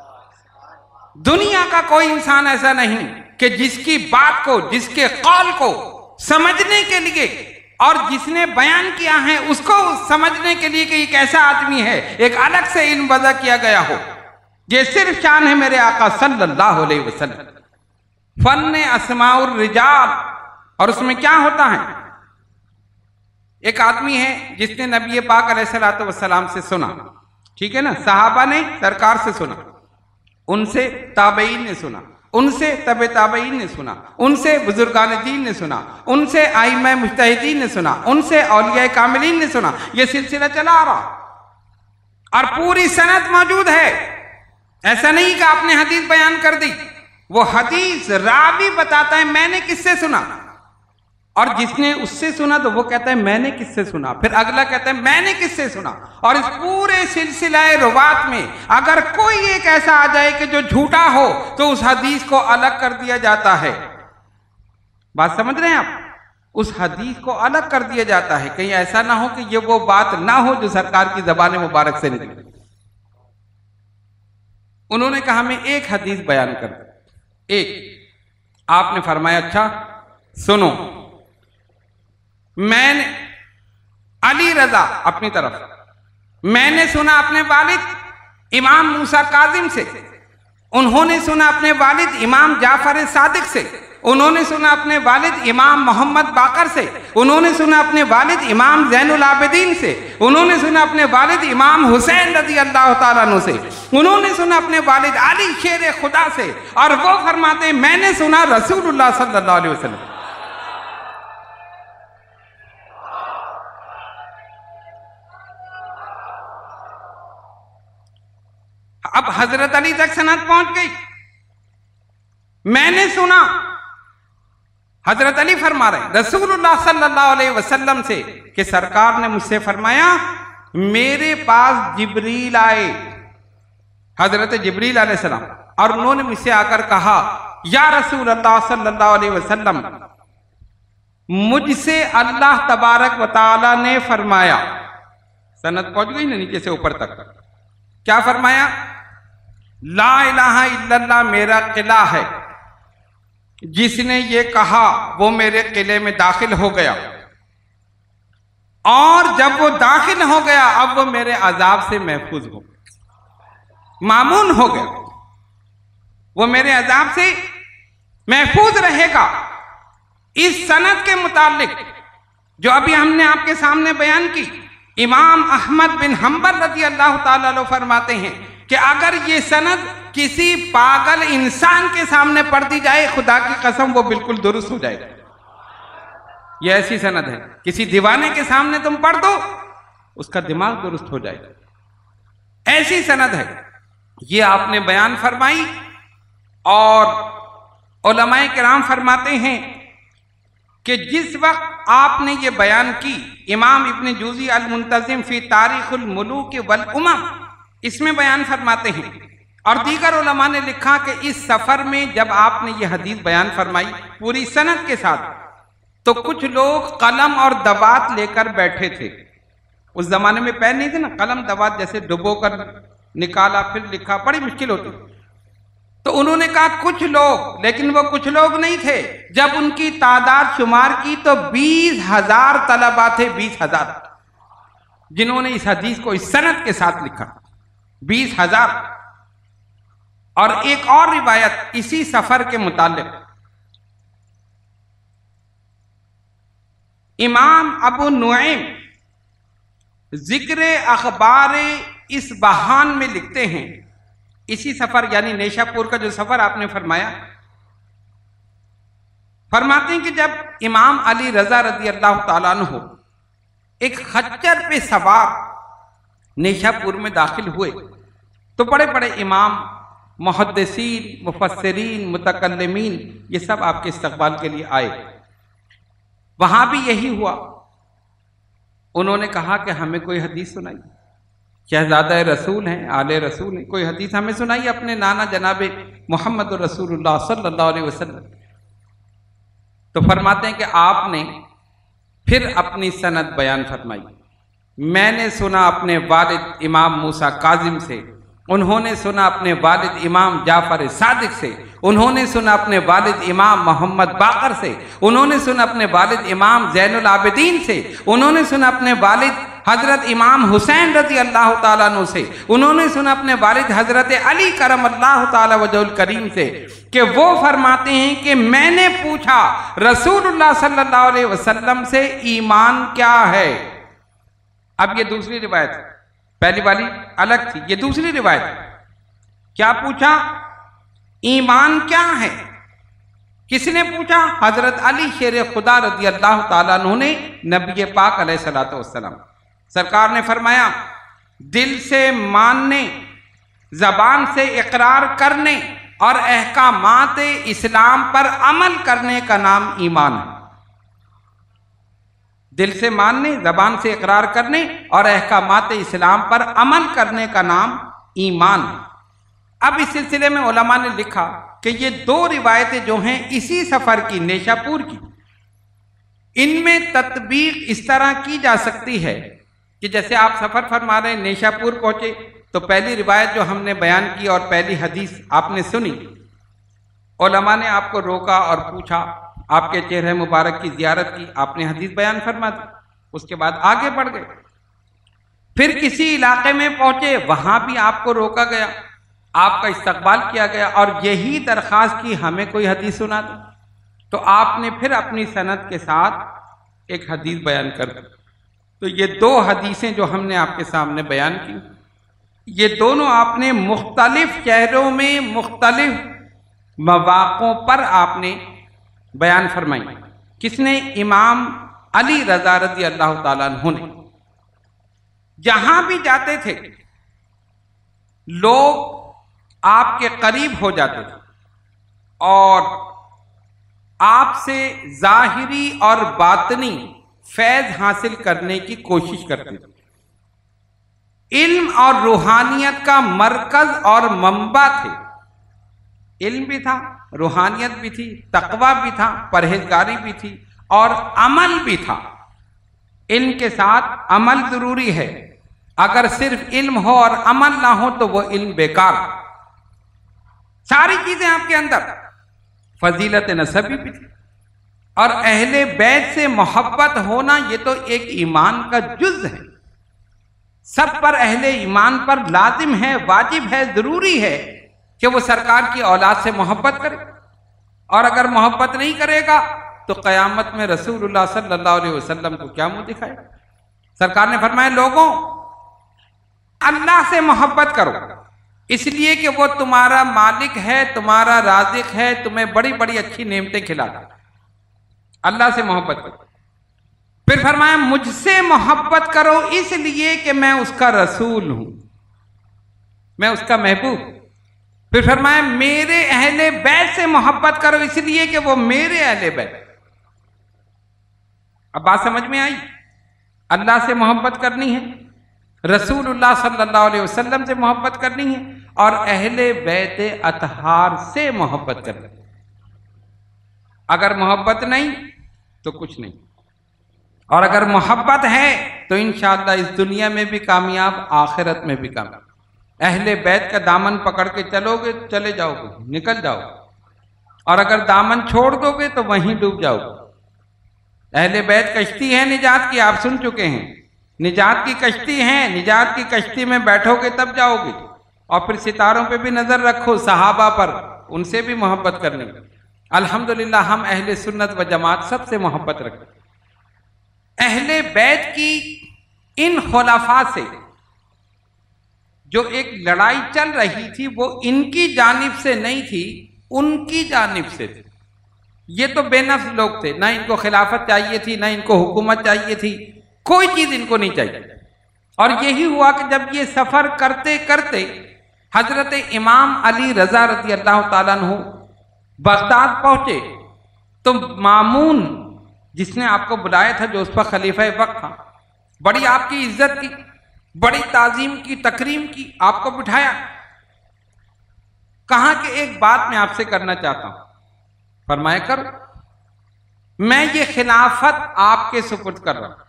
S2: دنیا کا کوئی انسان ایسا نہیں کہ جس کی بات کو، جس کے قول کو سمجھنے کے لیے اور جس نے بیان کیا ہے اس کو سمجھنے کے لیے کہ یہ کیسا آدمی ہے ایک الگ سے علم وضع کیا گیا ہو. یہ صرف شان ہے میرے آقا صلی اللہ علیہ وسلم. فن اسماء الرجال. اور اس میں کیا ہوتا ہے؟ ایک آدمی ہے جس نے نبی پاک علیہ الصلوۃ والسلام سے سنا، ٹھیک ہے نا، صحابہ نے سرکار سے سنا، ان سے تابعین نے سنا، ان سے تبع تابعین نے سنا، ان سے بزرگان دین نے سنا، ان سے ائمہ مجتہدین نے سنا، ان سے اولیاء کاملین نے سنا. یہ سلسلہ چلا آ رہا اور پوری سند موجود ہے. ایسا نہیں کہ آپ نے حدیث بیان کر دی. وہ حدیث راوی بتاتا ہے میں نے کس سے سنا، اور جس نے اس سے سنا تو وہ کہتا ہے میں نے کس سے سنا، پھر اگلا کہتا ہے میں نے کس سے سنا. اور اس پورے سلسلہ روات میں اگر کوئی ایک ایسا آ جائے کہ جو جھوٹا ہو تو اس حدیث کو الگ کر دیا جاتا ہے. بات سمجھ رہے ہیں آپ؟ اس حدیث کو الگ کر دیا جاتا ہے. کہیں ایسا نہ ہو کہ یہ وہ بات نہ ہو جو سرکار کی زبان مبارک سے نکلی. انہوں نے کہا میں ایک حدیث بیان کر دوں. ایک. آپ نے فرمایا اچھا سنو. میں نے علی رضا اپنی طرف، میں نے سنا اپنے والد امام موسیٰ کاظم سے، انہوں نے سنا اپنے والد امام جعفر صادق سے، انہوں نے سنا اپنے والد امام محمد باقر سے، انہوں نے سنا اپنے والد امام زین العابدین سے، انہوں نے سنا اپنے والد امام حسین رضی اللہ تعالیٰ عنہ سے، انہوں نے سنا اپنے والد علی شیر خدا سے. اور وہ فرماتے ہیں میں نے سنا رسول اللہ صلی اللہ علیہ وسلم. اب حضرت علی تک سند پہنچ گئی. میں نے سنا، حضرت علی فرما رہے رسول اللہ صلی اللہ علیہ وسلم سے کہ سرکار نے مجھ سے فرمایا میرے پاس جبریل آئے، حضرت جبریل علیہ السلام، اور انہوں نے مجھ سے آ کر کہا یا رسول اللہ صلی اللہ علیہ وسلم مجھ سے اللہ تبارک و تعالی نے فرمایا. سند پہنچ گئی نا نیچے سے اوپر تک. کیا فرمایا؟ لا الہ الا اللہ میرا قلعہ ہے، جس نے یہ کہا وہ میرے قلعے میں داخل ہو گیا، اور جب وہ داخل ہو گیا اب وہ میرے عذاب سے محفوظ ہو گیا، مامون ہو گیا، وہ میرے عذاب سے محفوظ رہے گا. اس سند کے متعلق جو ابھی ہم نے آپ کے سامنے بیان کی، امام احمد بن حنبل رضی اللہ تعالیٰ عنہ فرماتے ہیں کہ اگر یہ سند کسی پاگل انسان کے سامنے پڑھ دی جائے خدا کی قسم وہ بالکل درست ہو جائے گا. یہ ایسی سند ہے کسی دیوانے کے سامنے تم پڑھ دو اس کا دماغ درست ہو جائے گا. ایسی سند ہے. یہ آپ نے بیان فرمائی. اور علماء کرام فرماتے ہیں کہ جس وقت آپ نے یہ بیان کی، امام ابن جوزی المنتظم فی تاریخ الملوک والامم اس میں بیان فرماتے ہیں، اور دیگر علماء نے لکھا کہ اس سفر میں جب آپ نے یہ حدیث بیان فرمائی پوری سند کے ساتھ تو کچھ لوگ قلم اور دوات لے کر بیٹھے تھے. اس زمانے میں پین نہیں تھے نا، قلم دوات جیسے ڈبو کر نکالا پھر لکھا بڑی مشکل ہوتی. تو انہوں نے کہا کچھ لوگ، لیکن وہ کچھ لوگ نہیں تھے. جب ان کی تعداد شمار کی تو 20,000 طلبہ تھے، 20,000 جنہوں نے اس حدیث کو اس سند کے ساتھ لکھا. 20,000. اور ایک اور روایت اسی سفر کے متعلق، امام ابو نعیم ذکر اخبار اصبہان میں لکھتے ہیں، اسی سفر یعنی نیشا پور کا جو سفر آپ نے فرمایا، فرماتے ہیں کہ جب امام علی رضا رضی اللہ تعالیٰ عنہ ایک خچر پہ سوار نیشا پور میں داخل ہوئے تو بڑے بڑے امام، محدثین، مفسرین، متکلمین، یہ سب آپ کے استقبال کے لیے آئے۔ وہاں بھی یہی ہوا، انہوں نے کہا کہ ہمیں کوئی حدیث سنائیے، شہزادہ رسول ہیں، آل رسول ہیں، کوئی حدیث ہمیں سنائیے اپنے نانا جناب محمد رسول اللہ صلی اللہ علیہ وسلم۔ تو فرماتے ہیں کہ آپ نے پھر اپنی سند بیان فرمائی۔ میں نے سنا اپنے والد امام موسیٰ کاظم سے، انہوں نے سنا اپنے والد امام جعفر صادق سے، انہوں نے سنا اپنے والد امام محمد باقر سے، انہوں نے سنا اپنے والد امام زین العابدین سے، انہوں نے سنا اپنے والد حضرت امام حسین رضی اللہ تعالیٰ عنہ سے، انہوں نے سنا اپنے والد حضرت علی کرم اللہ تعالیٰ وجہ الکریم سے، کہ وہ فرماتے ہیں کہ میں نے پوچھا رسول اللہ صلی اللہ علیہ وسلم سے ایمان کیا ہے۔ اب یہ دوسری روایت، پہلی والی الگ تھی، یہ دوسری روایت۔ کیا پوچھا؟ ایمان کیا ہے؟ کس نے پوچھا؟ حضرت علی شیر خدا رضی اللہ تعالیٰ عنہ نے نبی پاک علیہ الصلوۃ والسلام۔ سرکار نے فرمایا دل سے ماننے، زبان سے اقرار کرنے اور احکامات اسلام پر عمل کرنے کا نام ایمان ہے۔ دل سے ماننے، زبان سے اقرار کرنے اور احکامات اسلام پر عمل کرنے کا نام ایمان ہے۔ اب اس سلسلے میں علماء نے لکھا کہ یہ دو روایتیں جو ہیں اسی سفر کی، نیشا پور کی، ان میں تطبیق اس طرح کی جا سکتی ہے کہ جیسے آپ سفر فرما رہے ہیں، نیشا پور پہنچے تو پہلی روایت جو ہم نے بیان کی اور پہلی حدیث آپ نے سنی، علماء نے آپ کو روکا اور پوچھا، آپ کے چہرہ مبارک کی زیارت کی، آپ نے حدیث بیان فرما دی، اس کے بعد آگے بڑھ گئے۔ پھر کسی علاقے میں پہنچے، وہاں بھی آپ کو روکا گیا، آپ کا استقبال کیا گیا اور یہی درخواست کی ہمیں کوئی حدیث سنا دو، تو آپ نے پھر اپنی سند کے ساتھ ایک حدیث بیان کر دی۔ تو یہ دو حدیثیں جو ہم نے آپ کے سامنے بیان کی، یہ دونوں آپ نے مختلف شہروں میں مختلف مواقعوں پر آپ نے بیان فرمائی۔ کس نے؟ امام علی رضا رضی اللہ تعالیٰ عنہ نے۔ جہاں بھی جاتے تھے لوگ آپ کے قریب ہو جاتے تھے اور آپ سے ظاہری اور باطنی فیض حاصل کرنے کی کوشش کرتے تھے۔ علم اور روحانیت کا مرکز اور منبع تھے۔ علم بھی تھا، روحانیت بھی تھی، تقویٰ بھی تھا، پرہیزگاری بھی تھی اور عمل بھی تھا۔ علم کے ساتھ عمل ضروری ہے، اگر صرف علم ہو اور عمل نہ ہو تو وہ علم بیکار۔ ساری چیزیں آپ کے اندر، فضیلت نسبی بھی تھی اور اہل بیت سے محبت ہونا یہ تو ایک ایمان کا جز ہے۔ سب پر اہل ایمان پر لازم ہے، واجب ہے، ضروری ہے کہ وہ سرکار کی اولاد سے محبت کرے، اور اگر محبت نہیں کرے گا تو قیامت میں رسول اللہ صلی اللہ علیہ وسلم کو کیا منہ دکھائے؟ سرکار نے فرمایا لوگوں اللہ سے محبت کرو، اس لیے کہ وہ تمہارا مالک ہے، تمہارا رازق ہے، تمہیں بڑی بڑی اچھی نعمتیں کھلاتا۔ اللہ سے محبت کرو۔ پھر فرمایا مجھ سے محبت کرو اس لیے کہ میں اس کا رسول ہوں، میں اس کا محبوب۔ پھر فرمایا میرے اہل بیت سے محبت کرو اس لیے کہ وہ میرے اہل بیت۔ اب بات سمجھ میں آئی؟ اللہ سے محبت کرنی ہے، رسول اللہ صلی اللہ علیہ وسلم سے محبت کرنی ہے اور اہل بیت اطہار سے محبت کرنی ہے۔ اگر محبت نہیں تو کچھ نہیں، اور اگر محبت ہے تو انشاءاللہ اس دنیا میں بھی کامیاب، آخرت میں بھی کامیاب۔ اہل بیت کا دامن پکڑ کے چلو گے چلے جاؤ گے، نکل جاؤ گے، اور اگر دامن چھوڑ دو گے تو وہیں ڈوب جاؤ گے۔ اہل بیت کشتی ہے نجات کی، آپ سن چکے ہیں، نجات کی کشتی ہے، نجات کی کشتی میں بیٹھو گے تب جاؤ گے۔ اور پھر ستاروں پہ بھی نظر رکھو، صحابہ پر، ان سے بھی محبت کرنے۔ الحمدللہ ہم اہل سنت و جماعت سب سے محبت رکھتے ہیں۔ اہل بیت کی ان خلفاء سے جو ایک لڑائی چل رہی تھی وہ ان کی جانب سے نہیں تھی، ان کی جانب سے تھی۔ یہ تو بے نفس لوگ تھے، نہ ان کو خلافت چاہیے تھی، نہ ان کو حکومت چاہیے تھی، کوئی چیز ان کو نہیں چاہیے۔ اور یہی ہوا کہ جب یہ سفر کرتے کرتے حضرت امام علی رضا رضی اللہ تعالیٰ عنہ بغداد پہنچے تو مامون جس نے آپ کو بلایا تھا، جو اس پر خلیفہ وقت تھا، بڑی آپ کی عزت کی، بڑی تعظیم کی، تکریم کی، آپ کو بٹھایا، کہا کہ ایک بات میں آپ سے کرنا چاہتا ہوں۔ فرمایا کر، میں یہ خلافت آپ کے سپرد کر رہا ہوں،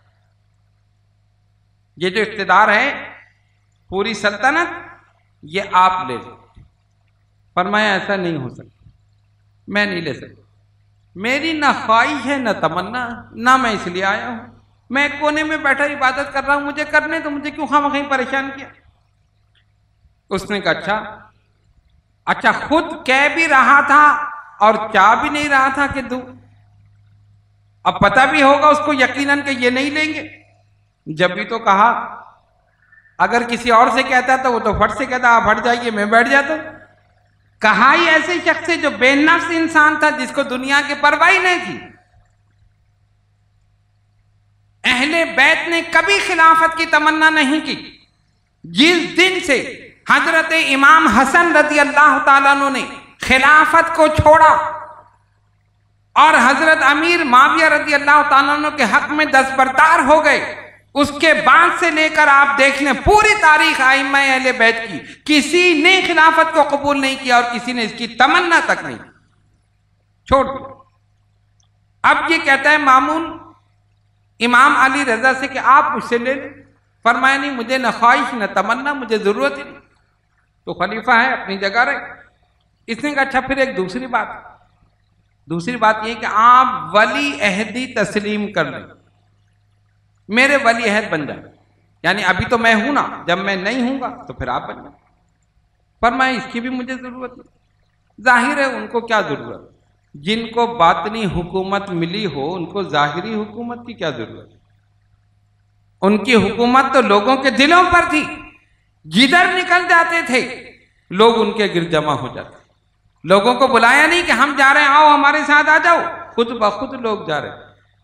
S2: یہ جو اقتدار ہے پوری سلطنت یہ آپ لے لیں۔ فرمایا ایسا نہیں ہو سکتا، میں نہیں لے سکتا، میری نہ خواہش ہے نہ تمنا، نہ میں اس لیے آیا ہوں، میں کونے میں بیٹھا عبادت کر رہا ہوں، مجھے کرنے تو مجھے کیوں خواہ پریشان کیا۔ اس نے کہا اچھا خود کہہ بھی رہا تھا اور چاہ بھی نہیں رہا تھا کہ دوں، اب پتہ بھی ہوگا اس کو یقیناً کہ یہ نہیں لیں گے، جب بھی تو کہا، اگر کسی اور سے کہتا تو وہ تو فٹ سے کہتا آپ ہٹ جائیے میں بیٹھ جاتا ہوں۔ کہا ہی ایسے شخص سے جو بے نفس انسان تھا، جس کو دنیا کی پرواہ نہیں تھی۔ اہل بیت نے کبھی خلافت کی تمنا نہیں کی۔ جس دن سے حضرت امام حسن رضی اللہ تعالیٰ عنہ نے خلافت کو چھوڑا اور حضرت امیر معاویہ رضی اللہ تعالیٰ عنہ کے حق میں دستبردار ہو گئے، اس کے بعد سے لے کر آپ دیکھ لیں پوری تاریخ ائمہ اہل بیت کی، کسی نے خلافت کو قبول نہیں کیا اور کسی نے اس کی تمنا تک نہیں چھوڑ دیا۔ اب یہ کہتا ہے مامون امام علی رضا سے کہ آپ مجھ سے لے لیں۔ فرمایا نہیں، مجھے نہ خواہش نہ تمنا، مجھے ضرورت ہی نہیں، تو خلیفہ ہے اپنی جگہ رہے۔ اس نے کہا اچھا پھر ایک دوسری بات یہ کہ آپ ولی عہدی تسلیم کر لیں، میرے ولی عہد بن جائیں، یعنی ابھی تو میں ہوں نا، جب میں نہیں ہوں گا تو پھر آپ بن جائیں۔ فرمایا اس کی بھی مجھے ضرورت نہیں۔ ظاہر ہے ان کو کیا ضرورت، جن کو باطنی حکومت ملی ہو ان کو ظاہری حکومت کی کیا ضرورت؟ ان کی حکومت تو لوگوں کے دلوں پر تھی، جدھر نکل جاتے تھے لوگ ان کے گرد جمع ہو جاتے، لوگوں کو بلایا نہیں کہ ہم جا رہے ہیں آؤ ہمارے ساتھ آ جاؤ، خود بخود لوگ جا رہے۔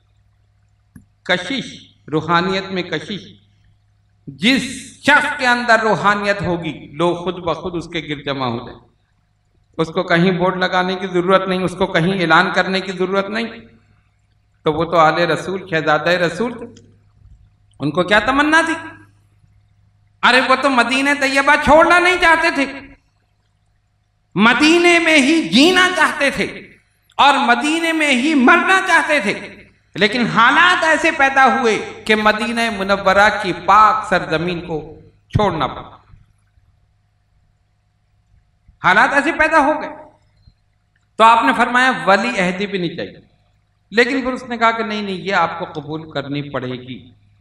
S2: کشش، روحانیت میں کشش، جس شخص کے اندر روحانیت ہوگی لوگ خود بخود اس کے گرد جمع ہو جائیں، اس کو کہیں بورڈ لگانے کی ضرورت نہیں، اس کو کہیں اعلان کرنے کی ضرورت نہیں۔ تو وہ تو آل رسول، شہزادہ رسول تھے، ان کو کیا تمنا تھی؟ ارے وہ تو مدینہ طیبہ چھوڑنا نہیں چاہتے تھے، مدینے میں ہی جینا چاہتے تھے اور مدینے میں ہی مرنا چاہتے تھے، لیکن حالات ایسے پیدا ہوئے کہ مدینہ منورہ کی پاک سرزمین کو چھوڑنا پڑا، حالات ایسے پیدا ہو گئے۔ تو آپ نے فرمایا ولی عہدی بھی نہیں چاہیے، لیکن پھر اس نے کہا کہ نہیں یہ آپ کو قبول کرنی پڑے گی۔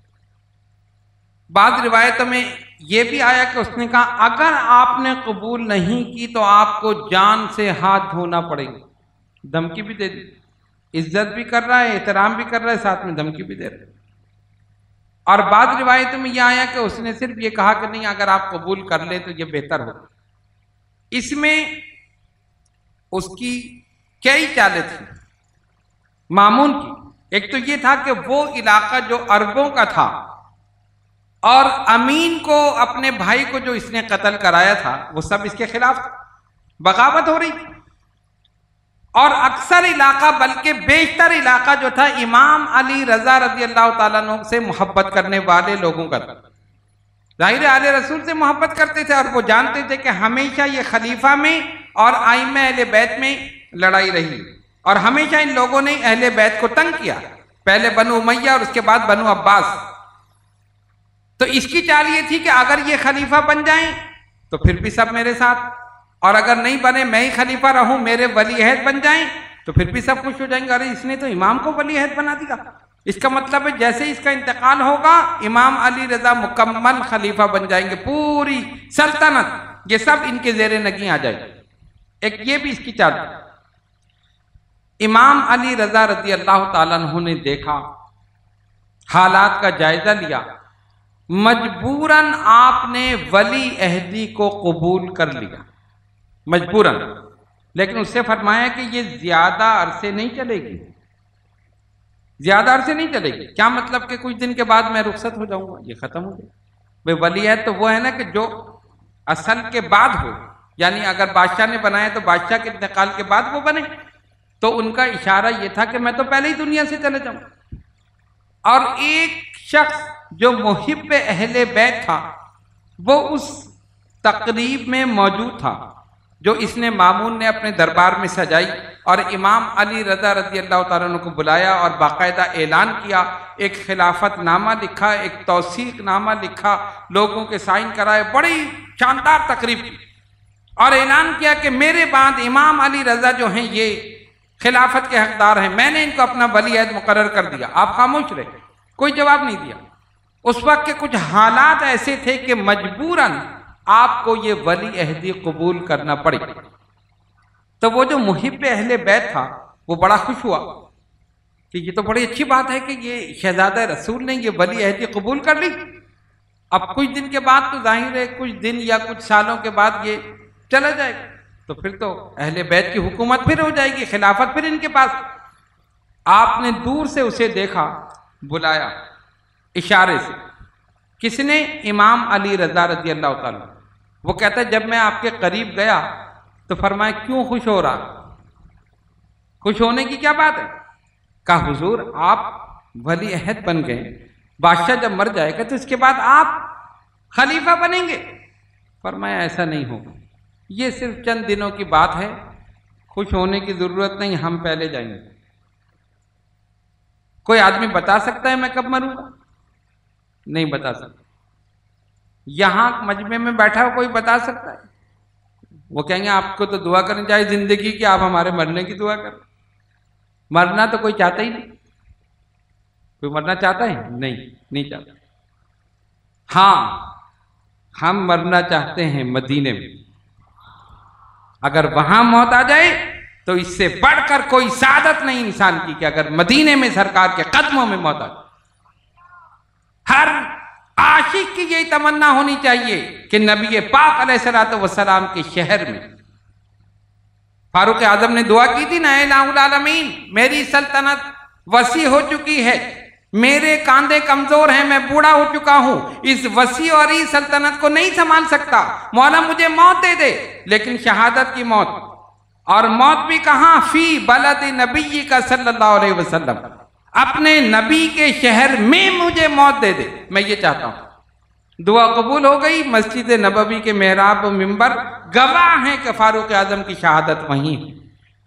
S2: بعض روایتوں میں یہ بھی آیا کہ اس نے کہا اگر آپ نے قبول نہیں کی تو آپ کو جان سے ہاتھ دھونا پڑے گا، دھمکی بھی دے دی، عزت بھی کر رہا ہے، احترام بھی کر رہا ہے، ساتھ میں دھمکی بھی دے رہا ہے۔ اور بعض روایتوں میں یہ آیا کہ اس نے صرف یہ کہا کہ نہیں اگر آپ قبول کر لیں تو یہ بہتر ہوگا۔ اس میں اس کی کئی چالیں تھیں مامون کی۔ ایک تو یہ تھا کہ وہ علاقہ جو عربوں کا تھا اور امین کو اپنے بھائی کو جو اس نے قتل کرایا تھا وہ سب اس کے خلاف تھا، بغاوت ہو رہی تھی، اور اکثر علاقہ بلکہ بیشتر علاقہ جو تھا امام علی رضا رضی اللہ تعالیٰ عنہ سے محبت کرنے والے لوگوں کا تھا۔ ظاہر آل رسول سے محبت کرتے تھے اور وہ جانتے تھے کہ ہمیشہ یہ خلیفہ میں اور ائمہ اہل بیت میں لڑائی رہی، اور ہمیشہ ان لوگوں نے اہل بیت کو تنگ کیا، پہلے بنو امیہ اور اس کے بعد بنو عباس۔ تو اس کی چال یہ تھی کہ اگر یہ خلیفہ بن جائیں تو پھر بھی سب میرے ساتھ، اور اگر نہیں بنے میں ہی خلیفہ رہوں، میرے ولی عہد بن جائیں تو پھر بھی سب خوش ہو جائیں گے، ارے اس نے تو امام کو ولی عہد بنا دیا، اس کا مطلب ہے جیسے اس کا انتقال ہوگا امام علی رضا مکمل خلیفہ بن جائیں گے، پوری سلطنت یہ سب ان کے زیر نگیں آ جائے گی۔ ایک یہ بھی اس کی چال تھی۔ امام علی رضا رضی اللہ تعالیٰ عنہ نے دیکھا، حالات کا جائزہ لیا، مجبوراً آپ نے ولی عہدی کو قبول کر لیا، مجبوراً، لیکن اس سے فرمایا کہ یہ زیادہ عرصے نہیں چلے گی، زیادہ عرصے نہیں چلے گی۔ کیا مطلب کہ کچھ دن کے بعد میں رخصت ہو جاؤں گا، یہ ختم ہو جائے۔ بھئی ولی عہد تو وہ ہے نا کہ جو اصل کے بعد ہو، یعنی اگر بادشاہ نے بنایا تو بادشاہ کے انتقال کے بعد وہ بنے، تو ان کا اشارہ یہ تھا کہ میں تو پہلے ہی دنیا سے چلے جاؤں۔ اور ایک شخص جو محب اہل بیت تھا وہ اس تقریب میں موجود تھا جو اس نے مامون نے اپنے دربار میں سجائی، اور امام علی رضا رضی اللہ تعالیٰ عنہ کو بلایا اور باقاعدہ اعلان کیا، ایک خلافت نامہ لکھا، ایک توثیق نامہ لکھا، لوگوں کے سائن کرائے، بڑی شاندار تقریب کی، اور اعلان کیا کہ میرے بعد امام علی رضا جو ہیں یہ خلافت کے حقدار ہیں، میں نے ان کو اپنا ولی عہد مقرر کر دیا۔ آپ خاموش رہے، کوئی جواب نہیں دیا۔ اس وقت کے کچھ حالات ایسے تھے کہ مجبوراً آپ کو یہ ولی عہدی قبول کرنا پڑے۔ تو وہ جو محب اہل بیت تھا وہ بڑا خوش ہوا کہ یہ تو بڑی اچھی بات ہے کہ یہ شہزادہ رسول نے یہ ولی عہدی قبول کر لی۔ اب کچھ دن کے بعد تو ظاہر ہے کچھ دن یا کچھ سالوں کے بعد یہ چلا جائے گا، تو پھر تو اہل بیت کی حکومت پھر ہو جائے گی، خلافت پھر ان کے پاس۔ آپ نے دور سے اسے دیکھا، بلایا اشارے سے۔ کس نے؟ امام علی رضا رضی اللہ تعالیٰ۔ وہ کہتا ہے جب میں آپ کے قریب گیا تو فرمایا کیوں خوش ہو رہا؟ خوش ہونے کی کیا بات ہے؟ کہا حضور آپ ولی عہد بن گئے، بادشاہ جب مر جائے گا تو اس کے بعد آپ خلیفہ بنیں گے۔ فرمایا ایسا نہیں ہوگا، یہ صرف چند دنوں کی بات ہے، خوش ہونے کی ضرورت نہیں، ہم پہلے جائیں گے۔ کوئی آدمی بتا سکتا ہے میں کب مروں گا؟ نہیں بتا سکتا۔ یہاں مجمع میں بیٹھا ہو کوئی بتا سکتا ہے؟ وہ کہیں گے آپ کو تو دعا کرنی چاہیے زندگی کی، آپ ہمارے مرنے کی دعا کریں۔ مرنا تو کوئی چاہتا ہی نہیں۔ کوئی مرنا چاہتا ہے؟ نہیں چاہتا۔ ہاں ہم مرنا چاہتے ہیں مدینے میں، اگر وہاں موت آ جائے تو اس سے بڑھ کر کوئی سعادت نہیں انسان کی کہ اگر مدینے میں سرکار کے قدموں میں موت آ جائے۔ ہر عاشق کی یہی تمنا ہونی چاہیے کہ نبی پاک علیہ الصلوۃ والسلام کے شہر میں۔ فاروق اعظم نے دعا کی تھی نا، اے الہ العالمین میری سلطنت وسیع ہو چکی ہے، میرے کاندھے کمزور ہیں، میں بوڑھا ہو چکا ہوں، اس وسیع اور اس سلطنت کو نہیں سنبھال سکتا، مولا مجھے موت دے دے۔ لیکن شہادت کی موت، اور موت بھی کہاں؟ فی بلد نبی کا صلی اللہ علیہ وسلم، اپنے نبی کے شہر میں مجھے موت دے دے، میں یہ چاہتا ہوں۔ دعا قبول ہو گئی۔ مسجد نبوی کے محراب و منبر گواہ ہیں کہ فاروق اعظم کی شہادت وہیں ہے۔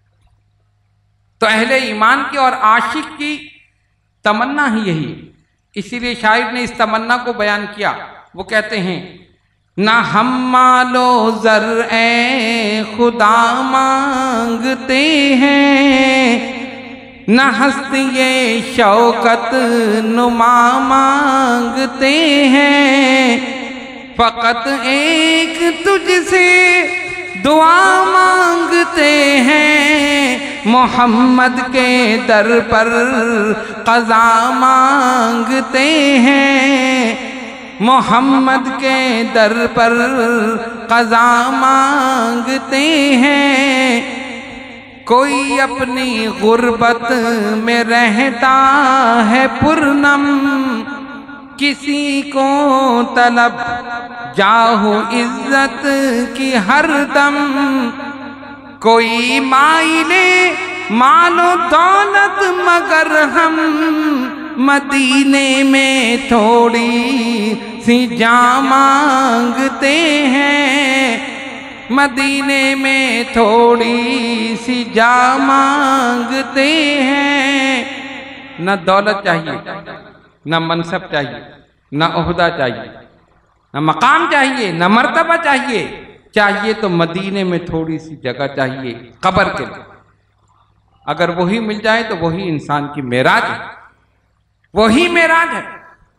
S2: تو اہل ایمان کی اور عاشق کی تمنا ہی یہی ہے، اسی لیے شاعر نے اس تمنا کو بیان کیا۔ وہ کہتے ہیں نہ ہم مال و زر اے خدا مانگتے ہیں، نہ ہستی شوکت نما مانگتے ہیں، فقط ایک تجھ سے دعا مانگتے ہیں، محمد کے در پر قضا مانگتے ہیں، محمد کے در پر قضا مانگتے ہیں۔ کوئی اپنی غربت میں رہتا ہے پرنم، کسی کو طلب جاہ و عزت کی ہر دم، کوئی مائلے مال و دولت مگر ہم مدینے میں تھوڑی سی جاں مانگتے ہیں، مدینے میں تھوڑی سی جاں مانگتے ہیں۔ نہ دولت چاہیے، نہ منصب چاہیے، نہ عہدہ چاہیے، نہ مقام چاہیے، نہ مرتبہ چاہیے تو مدینے میں تھوڑی سی جگہ چاہیے قبر کے لیے۔ اگر وہی مل جائے تو وہی انسان کی معراج ہے، وہی معراج ہے۔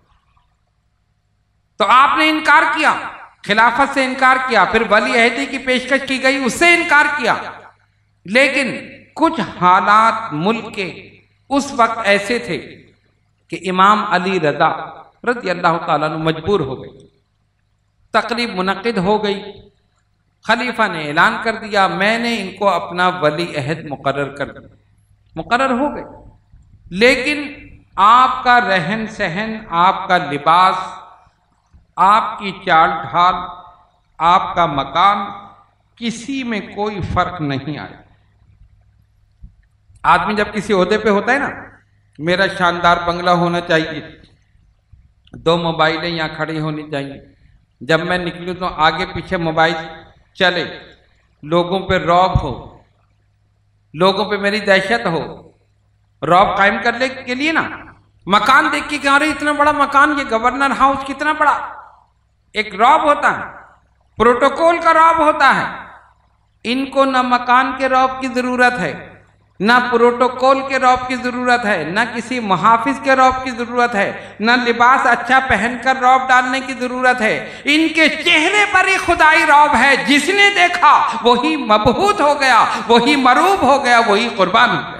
S2: تو آپ نے انکار کیا، خلافت سے انکار کیا، پھر ولی عہدی کی پیشکش کی گئی، اس سے انکار کیا۔ لیکن کچھ حالات ملک کے اس وقت ایسے تھے کہ امام علی رضا رضی اللہ تعالیٰ عنہ مجبور ہو گئے۔ تقریب منعقد ہو گئی، خلیفہ نے اعلان کر دیا میں نے ان کو اپنا ولی عہد مقرر کر دیا، مقرر ہو گئے۔ لیکن آپ کا رہن سہن، آپ کا لباس، آپ کی چال ڈھال، آپ کا مکان کسی میں کوئی فرق نہیں آئے. آدمی جب کسی عہدے پہ ہوتا ہے نا، میرا شاندار بنگلہ ہونا چاہیے، 2 موبائلیں یہاں کھڑی ہونی چاہیے، جب میں نکلوں تو آگے پیچھے موبائل چلے، لوگوں پہ رعب ہو، لوگوں پہ میری دہشت ہو. رعب قائم کرنے کے لیے نا مکان دیکھ کے کہ ارے اتنا بڑا مکان، یہ گورنر ہاؤس کتنا بڑا، ایک رعب ہوتا ہے، پروٹوکول کا رعب ہوتا ہے. ان کو نہ مکان کے رعب کی ضرورت ہے، نہ پروٹوکول کے رعب کی ضرورت ہے، نہ کسی محافظ کے رعب کی ضرورت ہے، نہ لباس اچھا پہن کر رعب ڈالنے کی ضرورت ہے. ان کے چہرے پر ہی خدائی رعب ہے. جس نے دیکھا وہی مبہوت ہو گیا، وہی مرعوب ہو گیا، وہی قربان ہو گیا.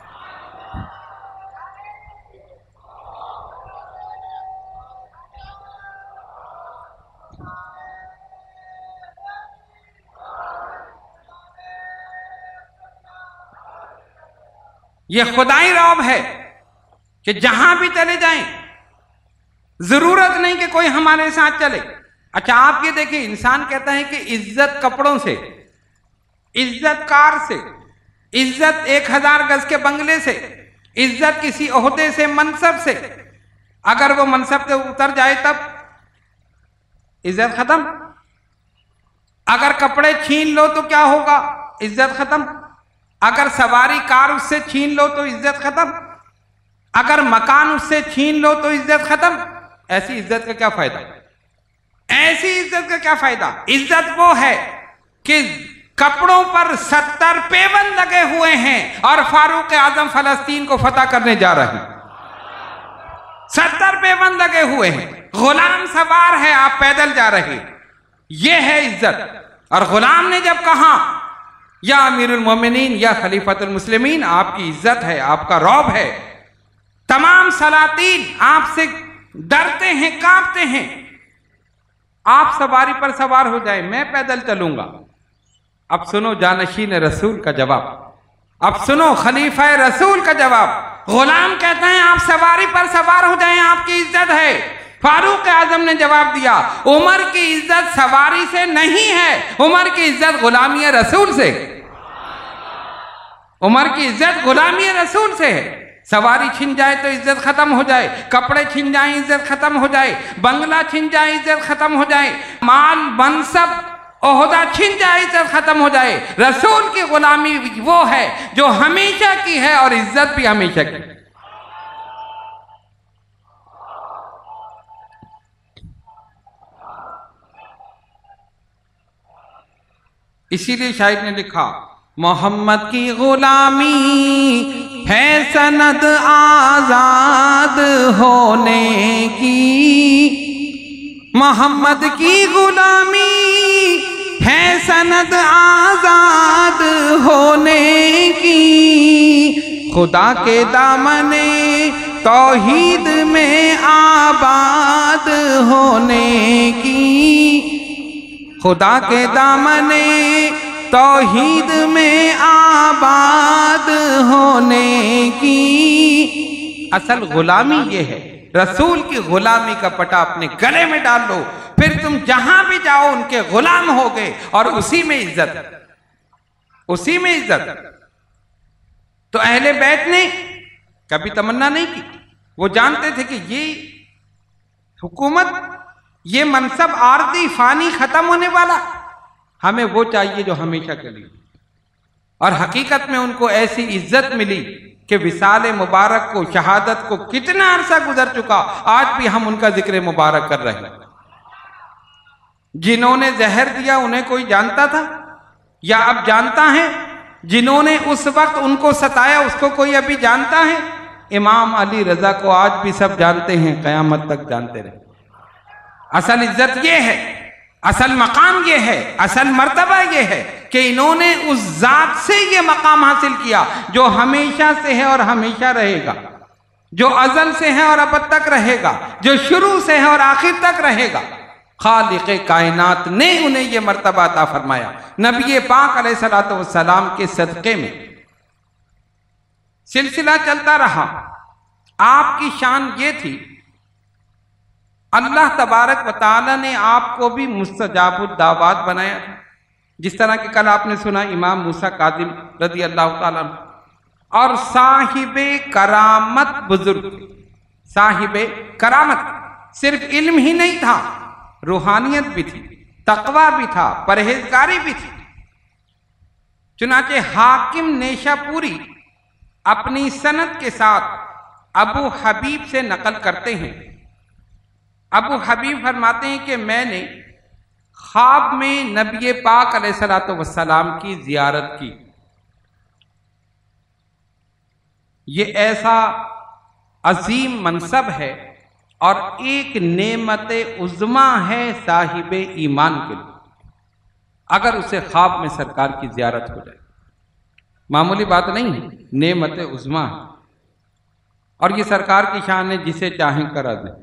S2: یہ خدائی رعب ہے کہ جہاں بھی چلے جائیں ضرورت نہیں کہ کوئی ہمارے ساتھ چلے. اچھا آپ یہ دیکھیں، انسان کہتا ہے کہ عزت کپڑوں سے، عزت کار سے، عزت 1000 گز کے بنگلے سے، عزت کسی عہدے سے، منصب سے. اگر وہ منصب سے اتر جائے تب عزت ختم. اگر کپڑے چھین لو تو کیا ہوگا؟ عزت ختم. اگر سواری کار اس سے چھین لو تو عزت ختم. اگر مکان اس سے چھین لو تو عزت ختم. ایسی عزت کا کیا فائدہ؟ ایسی عزت کا کیا فائدہ؟ عزت وہ ہے کہ کپڑوں پر 70 پیبند لگے ہوئے ہیں اور فاروق اعظم فلسطین کو فتح کرنے جا رہے ہیں. 70 پیبند لگے ہوئے ہیں، غلام سوار ہے، آپ پیدل جا رہے. یہ ہے عزت. اور غلام نے جب کہا یا امیر المومنین یا خلیفۃ المسلمین، آپ کی عزت ہے، آپ کا رعب ہے، تمام سلاطین آپ سے ڈرتے ہیں، کانپتے ہیں. آپ سواری پر سوار ہو جائیں، میں پیدل چلوں گا. اب سنو جانشین رسول کا جواب، اب سنو خلیفہ رسول کا جواب. غلام کہتا ہے آپ سواری پر سوار ہو جائیں، آپ کی عزت ہے. فاروق اعظم نے جواب دیا عمر کی عزت سواری سے نہیں ہے، عمر کی عزت غلامی رسول سے. عمر کی عزت غلامی رسول سے ہے. سواری چھن جائے تو عزت ختم ہو جائے، کپڑے چھن جائیں عزت ختم ہو جائے، بنگلہ چھن جائے عزت ختم ہو جائے، مال منصب عہدہ چھن جائے عزت ختم ہو جائے. رسول کی غلامی وہ ہے جو ہمیشہ کی ہے اور عزت بھی ہمیشہ کی. اسی لیے شاعر نے لکھا محمد کی غلامی ہے سند آزاد ہونے کی، محمد کی غلامی ہے سند آزاد ہونے کی. خدا کے دامن توحید میں آباد ہونے کی، خدا کے دامن توحید میں آباد ہونے کی. اصل غلامی یہ ہے، رسول کی غلامی کا پٹا اپنے گلے میں ڈال لو، پھر تم جہاں بھی جاؤ ان کے غلام ہوگے اور اسی میں عزت، اسی میں عزت. تو اہل بیت نے کبھی تمنا نہیں کی. وہ جانتے تھے کہ یہ حکومت، یہ منصب عارضی فانی ختم ہونے والا، ہمیں وہ چاہیے جو ہمیشہ کے لیے. اور حقیقت میں ان کو ایسی عزت ملی کہ وصال مبارک کو، شہادت کو کتنا عرصہ گزر چکا، آج بھی ہم ان کا ذکر مبارک کر رہے ہیں. جنہوں نے زہر دیا انہیں کوئی جانتا تھا یا اب جانتا ہے؟ جنہوں نے اس وقت ان کو ستایا اس کو کوئی ابھی جانتا ہے؟ امام علی رضا کو آج بھی سب جانتے ہیں، قیامت تک جانتے رہے. اصل عزت یہ ہے، اصل مقام یہ ہے، اصل مرتبہ یہ ہے کہ انہوں نے اس ذات سے یہ مقام حاصل کیا جو ہمیشہ سے ہے اور ہمیشہ رہے گا، جو ازل سے ہے اور ابد تک رہے گا، جو شروع سے ہے اور آخر تک رہے گا. خالق کائنات نے انہیں یہ مرتبہ عطا فرمایا. نبی پاک علیہ الصلوۃ والسلام کے صدقے میں سلسلہ چلتا رہا. آپ کی شان یہ تھی اللہ تبارک و تعالیٰ نے آپ کو بھی مستجاب الدعوات بنایا تھا، جس طرح کہ کل آپ نے سنا امام موسیٰ کاظم رضی اللہ تعالیٰ عنہ، اور صاحب کرامت بزرگ، صاحب کرامت، صرف علم ہی نہیں تھا، روحانیت بھی تھی، تقوی بھی تھا، پرہیزگاری بھی تھی۔ چنانچہ حاکم نیشا پوری اپنی سند کے ساتھ ابو حبیب سے نقل کرتے ہیں، ابو حبیب فرماتے ہیں کہ میں نے خواب میں نبی پاک علیہ الصلوۃ والسلام کی زیارت کی۔ یہ ایسا عظیم منصب ہے اور ایک نعمت عظمیٰ ہے صاحب ایمان کے لیے، اگر اسے خواب میں سرکار کی زیارت ہو جائے۔ معمولی بات نہیں ہے، نعمت عظمیٰ ہے، اور یہ سرکار کی شان ہے، جسے چاہیں کرا دیں،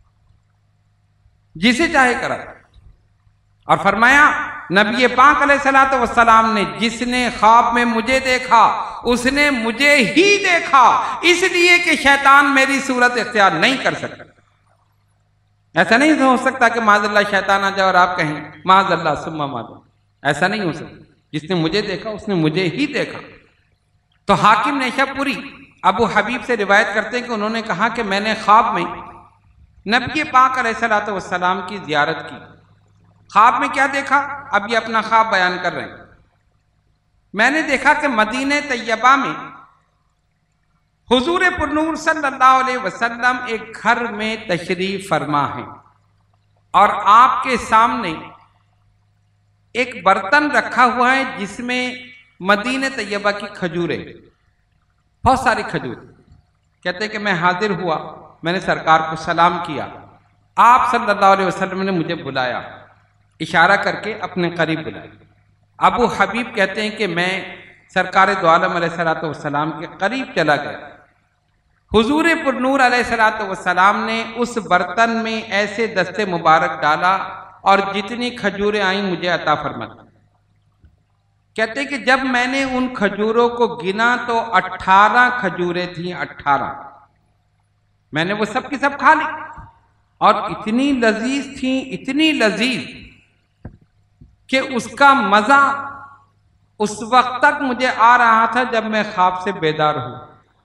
S2: جسے چاہے کرا دیں۔ اور فرمایا نبی پاک علیہ الصلوۃ والسلام نے، جس نے خواب میں مجھے دیکھا اس نے مجھے ہی دیکھا، اس لیے کہ شیطان میری صورت اختیار نہیں کر سکتا۔ ایسا نہیں ہو سکتا کہ معاذ اللہ شیطان آ جائے اور آپ کہیں معاذ اللہ ثم معاذ اللہ، ایسا نہیں ہو سکتا۔ جس نے مجھے دیکھا اس نے مجھے ہی دیکھا۔ تو حاکم نیشا پوری ابو حبیب سے روایت کرتے ہیں کہ انہوں نے کہا کہ میں نے خواب میں نبی پاک علیہ الصلوۃ والسلام کی زیارت کی۔ خواب میں کیا دیکھا؟ اب یہ اپنا خواب بیان کر رہے ہیں۔ میں نے دیکھا کہ مدینہ طیبہ میں حضور پرنور صلی اللہ علیہ وسلم ایک گھر میں تشریف فرما ہیں، اور آپ کے سامنے ایک برتن رکھا ہوا ہے جس میں مدینہ طیبہ کی کھجوریں، بہت ساری کھجور۔ کہتے ہیں کہ میں حاضر ہوا، میں نے سرکار کو سلام کیا، آپ صلی اللہ علیہ وسلم نے مجھے بلایا، اشارہ کر کے اپنے قریب بلایا۔ ابو حبیب کہتے ہیں کہ میں سرکار دو عالم علیہ الصلوۃ والسلام کے قریب چلا گیا۔ حضور پرنور علیہ الصلوۃ والسلام نے اس برتن میں ایسے دست مبارک ڈالا اور جتنی کھجوریں آئیں مجھے عطا فرما دی۔ کہتے ہیں کہ جب میں نے ان کھجوروں کو گنا تو 18 کھجوریں تھیں، 18۔ میں نے وہ سب کی سب کھا لی، اور اتنی لذیذ تھیں، اتنی لذیذ کہ اس کا مزہ اس وقت تک مجھے آ رہا تھا جب میں خواب سے بیدار ہوں۔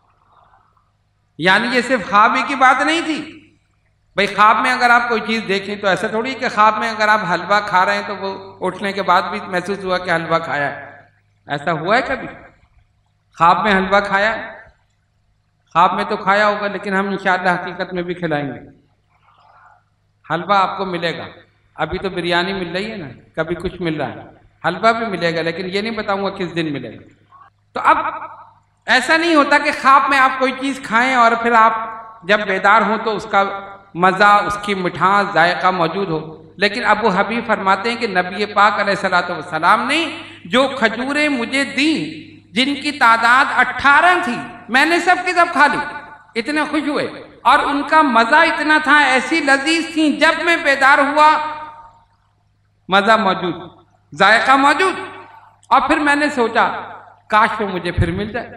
S2: یعنی یہ صرف خواب ہی کی بات نہیں تھی۔ بھئی خواب میں اگر آپ کوئی چیز دیکھیں تو ایسا تھوڑی کہ خواب میں اگر آپ حلوہ کھا رہے ہیں تو وہ اٹھنے کے بعد بھی محسوس ہوا کہ حلوہ کھایا ہے۔ ایسا ہوا ہے کبھی؟ خواب میں حلوہ کھایا؟ خواب میں تو کھایا ہوگا، لیکن ہم انشاءاللہ حقیقت میں بھی کھلائیں گے۔ حلوہ آپ کو ملے گا، ابھی تو بریانی مل رہی ہے نا، کبھی کچھ مل رہا ہے، حلوہ بھی ملے گا، لیکن یہ نہیں بتاؤں گا کس دن ملے گا۔ تو اب ایسا نہیں ہوتا کہ خواب میں آپ کوئی چیز کھائیں اور پھر آپ جب بیدار ہوں تو اس کا مزہ، اس کی مٹھاس، ذائقہ موجود ہو۔ لیکن ابو حبیب فرماتے ہیں کہ نبی پاک علیہ الصلوۃ والسلام نے جو کھجوریں مجھے دیں، جن کی تعداد 18 تھی، میں نے سب کی سب کھا لی، اتنے خوش ہوئے، اور ان کا مزہ اتنا تھا، ایسی لذیذ تھیں، جب میں بیدار ہوا مزہ موجود، ذائقہ موجود۔ اور پھر میں نے سوچا کاش وہ مجھے پھر مل جائے۔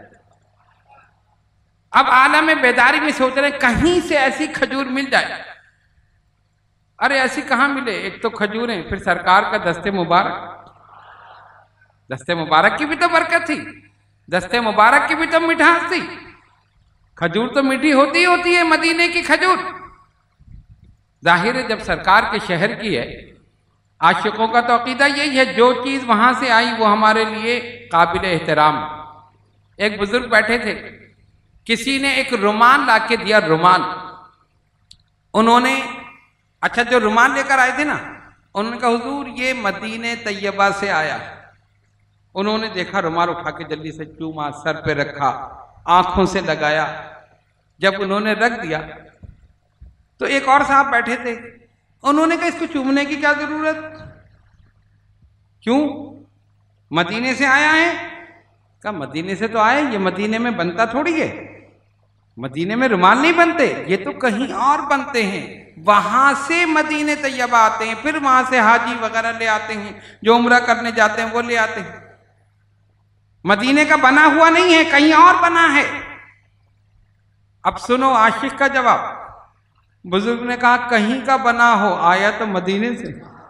S2: اب عالم بیداری میں سوچ رہے کہیں سے ایسی کھجور مل جائے۔ ارے ایسی کہاں ملے؟ ایک تو کھجوریں، پھر سرکار کا دست مبارک، دست مبارک کی بھی تو برکت تھی، دست مبارک کی بھی تو مٹھاس تھی۔ کھجور تو میٹھی ہوتی ہوتی ہے، مدینے کی کھجور۔ ظاہر ہے جب سرکار کے شہر کی ہے، عاشقوں کا تو عقیدہ یہی ہے، جو چیز وہاں سے آئی وہ ہمارے لیے قابل احترام۔ ایک بزرگ بیٹھے تھے، کسی نے ایک رومال لا کے دیا، رومال۔ انہوں نے اچھا جو رومال لے کر آئے تھے نا، انہوں نے کہا حضور یہ مدینہ طیبہ سے آیا۔ انہوں نے دیکھا، رومال اٹھا کے جلدی سے چوما، سر پہ رکھا، آنکھوں سے لگایا۔ جب انہوں نے رکھ دیا تو ایک اور صاحب بیٹھے تھے، انہوں نے کہا اس کو چومنے کی کیا ضرورت؟ کیوں؟ مدینے سے آیا ہے؟ کہا مدینے سے تو آئے، یہ مدینے میں بنتا تھوڑی ہے، مدینے میں رومال نہیں بنتے، یہ تو کہیں اور بنتے ہیں، وہاں سے مدینہ طیبہ آتے ہیں، پھر وہاں سے حاجی وغیرہ لے آتے ہیں، جو عمرہ کرنے جاتے ہیں وہ لے آتے ہیں۔ مدینے کا بنا ہوا نہیں ہے، کہیں اور بنا ہے۔ اب سنو عاشق کا جواب، بزرگ نے کہا کہیں کا بنا ہو آیا تو مدینے سے،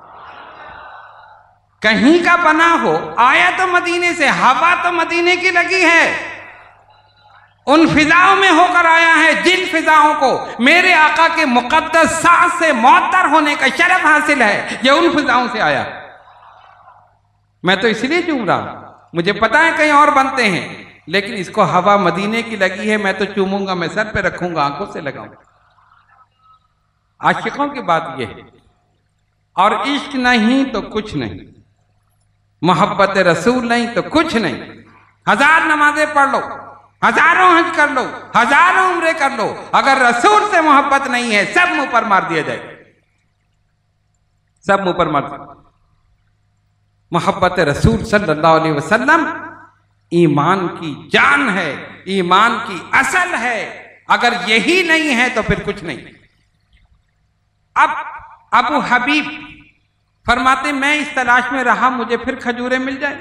S2: کہیں کا بنا ہو آیا تو مدینے سے، ہوا تو مدینے کی لگی ہے، ان فضاؤں میں ہو کر آیا ہے جن فضاؤں کو میرے آقا کے مقدس سانس سے معطر ہونے کا شرف حاصل ہے، یہ ان فضاؤں سے آیا۔ میں تو اس لیے چوم رہا ہوں، مجھے پتا ہے کہیں اور بنتے ہیں، لیکن اس کو ہوا مدینے کی لگی ہے، میں تو چوموں گا، میں سر پہ رکھوں گا، آنکھوں سے لگاؤں گا۔ عاشقوں کی بات یہ ہے، اور عشق نہیں تو کچھ نہیں، محبت رسول نہیں تو کچھ نہیں۔ ہزار نمازیں پڑھ لو، ہزاروں حج کر لو، ہزاروں عمرے کر لو، اگر رسول سے محبت نہیں ہے سب منہ پر مار دیا جائے، سب منہ پر مار دیا۔ محبت رسول صلی اللہ علیہ وسلم ایمان کی جان ہے، ایمان کی اصل ہے، اگر یہی نہیں ہے تو پھر کچھ نہیں۔ اب ابو حبیب فرماتے میں اس تلاش میں رہا مجھے پھر کھجوریں مل جائیں،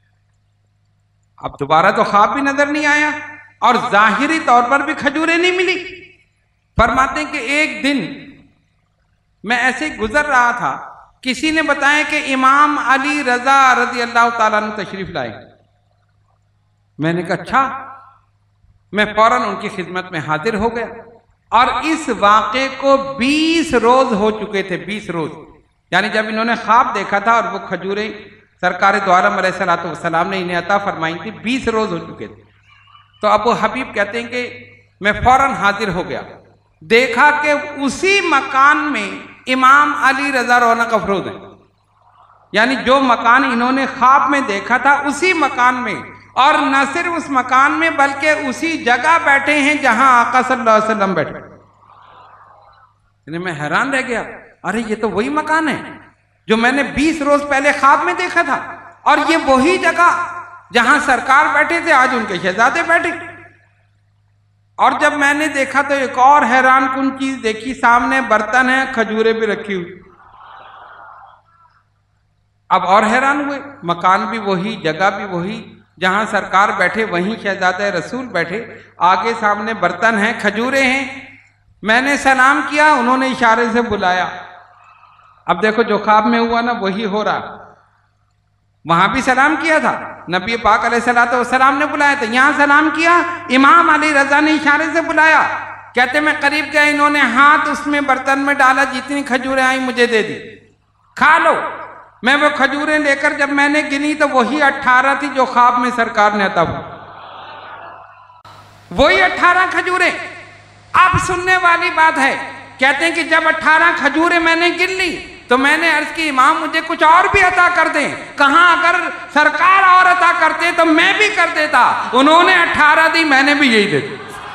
S2: اب دوبارہ تو خواب بھی نظر نہیں آیا اور ظاہری طور پر بھی کھجوریں نہیں ملی۔ فرماتے کہ ایک دن میں ایسے گزر رہا تھا، کسی نے بتایا کہ امام علی رضا رضی اللہ تعالیٰ عنہ تشریف لائے، میں نے کہا اچھا، میں فوراً ان کی خدمت میں حاضر ہو گیا، اور اس واقعے کو 20 روز ہو چکے تھے، 20 روز، یعنی جب انہوں نے خواب دیکھا تھا اور وہ کھجوریں سرکار دو عالم علیہ السلام نے انہیں عطا فرمائی تھی، 20 روز ہو چکے تھے۔ تو ابو حبیب کہتے ہیں کہ میں فوراً حاضر ہو گیا، دیکھا کہ اسی مکان میں امام علی رضا رونق افروز ہیں، یعنی جو مکان انہوں نے خواب میں دیکھا تھا اسی مکان میں، اور نہ صرف اس مکان میں بلکہ اسی جگہ بیٹھے ہیں جہاں آقا صلی اللہ علیہ وسلم بیٹھے۔ میں حیران رہ گیا، ارے یہ تو وہی مکان ہے جو میں نے 20 روز پہلے خواب میں دیکھا تھا، اور یہ وہی جگہ جہاں سرکار بیٹھے تھے آج ان کے شہزادے بیٹھے۔ اور جب میں نے دیکھا تو ایک اور حیران کن چیز دیکھی، سامنے برتن ہے، کھجوریں بھی رکھی ہوئی۔ اب اور حیران ہوئے، مکان بھی وہی، جگہ بھی وہی، جہاں سرکار بیٹھے وہیں شہزادہ رسول بیٹھے، آگے سامنے برتن ہیں، کھجوریں ہیں۔ میں نے سلام کیا، انہوں نے اشارے سے بلایا۔ اب دیکھو جو خواب میں ہوا نا وہی ہو رہا، وہاں بھی سلام کیا تھا، نبی پاک علیہ السلام نے بلایا تھا، یہاں سلام کیا، امام علی رضا نے اشارے سے بلایا۔ کہتے میں قریب گیا، انہوں نے ہاتھ اس میں برتن میں ڈالا، جتنی کھجوریں آئیں مجھے دے دی، کھا لو۔ میں وہ کھجوریں لے کر جب میں نے گنی تو وہی 18 تھی جو خواب میں سرکار نے عطا فرمائی، وہی 18 کھجوریں۔ اب سننے والی بات ہے، کہتے ہیں کہ جب 18 کھجوریں میں نے گن لی تو میں نے عرض کی امام مجھے کچھ اور بھی عطا کر دیں، کہاں اگر سرکار اور عطا کرتے تو میں بھی کر دیتا، انہوں نے 18 دی، میں نے بھی یہی دے دی۔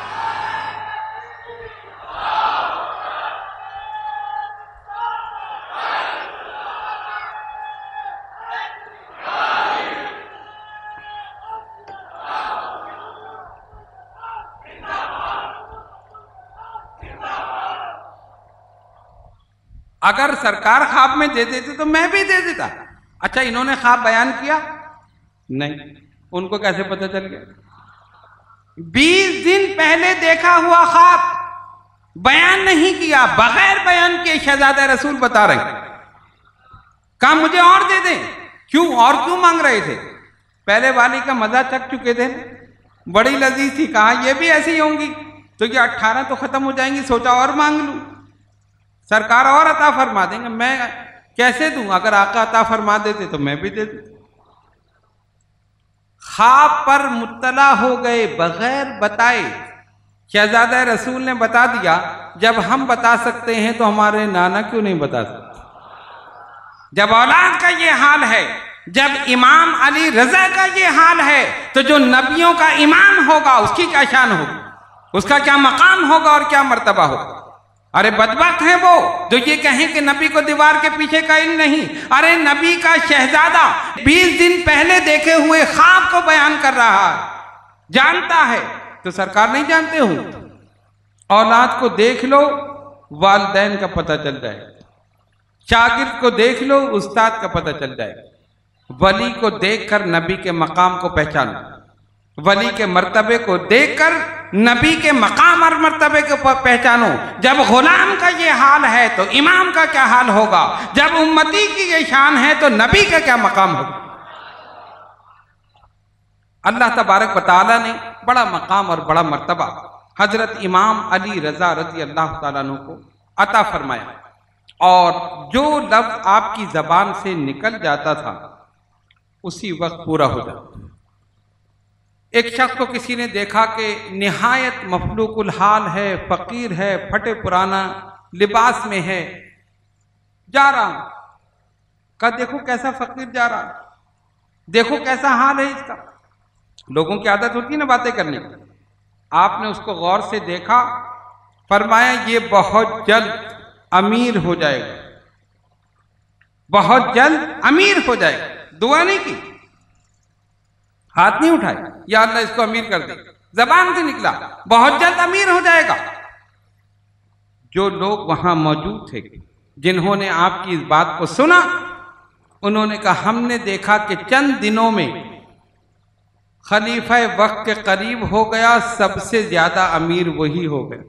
S2: اگر سرکار خواب میں دے دیتے تو میں بھی دے دیتا۔ اچھا انہوں نے خواب بیان کیا؟ نہیں، ان کو کیسے پتہ چل گیا؟ 20 دن پہلے دیکھا ہوا خواب بیان نہیں کیا، بغیر بیان کے شہزادہ رسول بتا رہے ہیں۔ کہا مجھے اور دے دیں، کیوں اور کیوں مانگ رہے تھے؟ پہلے والی کا مزہ چکھ چکے تھے، بڑی لذیذ تھی، کہا یہ بھی ایسی ہوں گی تو یہ 18 تو ختم ہو جائیں گی، سوچا اور مانگ لوں، سرکار اور عطا فرما دیں گے، میں کیسے دوں؟ اگر آقا عطا فرما دیتے تو میں بھی دے دوں۔ خواب پر مطلع ہو گئے بغیر بتائے، شہزادہ رسول نے بتا دیا۔ جب ہم بتا سکتے ہیں تو ہمارے نانا کیوں نہیں بتا سکتے؟ جب اولاد کا یہ حال ہے، جب امام علی رضا کا یہ حال ہے، تو جو نبیوں کا امام ہوگا اس کی کیا شان ہوگی، اس کا کیا مقام ہوگا اور کیا مرتبہ ہوگا؟ ارے بدبخت ہیں وہ جو یہ کہیں کہ نبی کو دیوار کے پیچھے کا علم نہیں۔ ارے نبی کا شہزادہ 20 دن پہلے دیکھے ہوئے خواب کو بیان کر رہا ہے، جانتا ہے تو سرکار نہیں جانتے ہوں؟ اولاد کو دیکھ لو والدین کا پتہ چل جائے، شاگرد کو دیکھ لو استاد کا پتہ چل جائے، ولی کو دیکھ کر نبی کے مقام کو پہچانو، ولی کے مرتبے کو دیکھ کر نبی کے مقام اور مرتبے کے پہچانو۔ جب غلام کا یہ حال ہے تو امام کا کیا حال ہوگا؟ جب امتی کی یہ شان ہے تو نبی کا کیا مقام ہوگا؟ اللہ تبارک و تعالیٰ نے بڑا مقام اور بڑا مرتبہ حضرت امام علی رضا رضی اللہ تعالیٰ عنہ کو عطا فرمایا، اور جو لفظ آپ کی زبان سے نکل جاتا تھا اسی وقت پورا ہو جاتا۔ ایک شخص کو کسی نے دیکھا کہ نہایت مفلوق الحال ہے، فقیر ہے، پھٹے پرانا لباس میں ہے، جا رہا ہوں، کہا دیکھو کیسا فقیر جا رہا، دیکھو کیسا حال ہے اس کا۔ لوگوں کی عادت ہوتی ہے نا باتیں کرنے کی۔ آپ نے اس کو غور سے دیکھا، فرمایا یہ بہت جلد امیر ہو جائے گا، بہت جلد امیر ہو جائے گا۔ دعا نہیں کی، ہاتھ نہیں اٹھائے یا اللہ اس کو امیر کر دے، زبان سے نکلا بہت جلد امیر ہو جائے گا۔ جو لوگ وہاں موجود تھے جنہوں نے آپ کی اس بات کو سنا، انہوں نے کہا ہم نے دیکھا کہ چند دنوں میں خلیفہ وقت کے قریب ہو گیا، سب سے زیادہ امیر وہی ہو گئے۔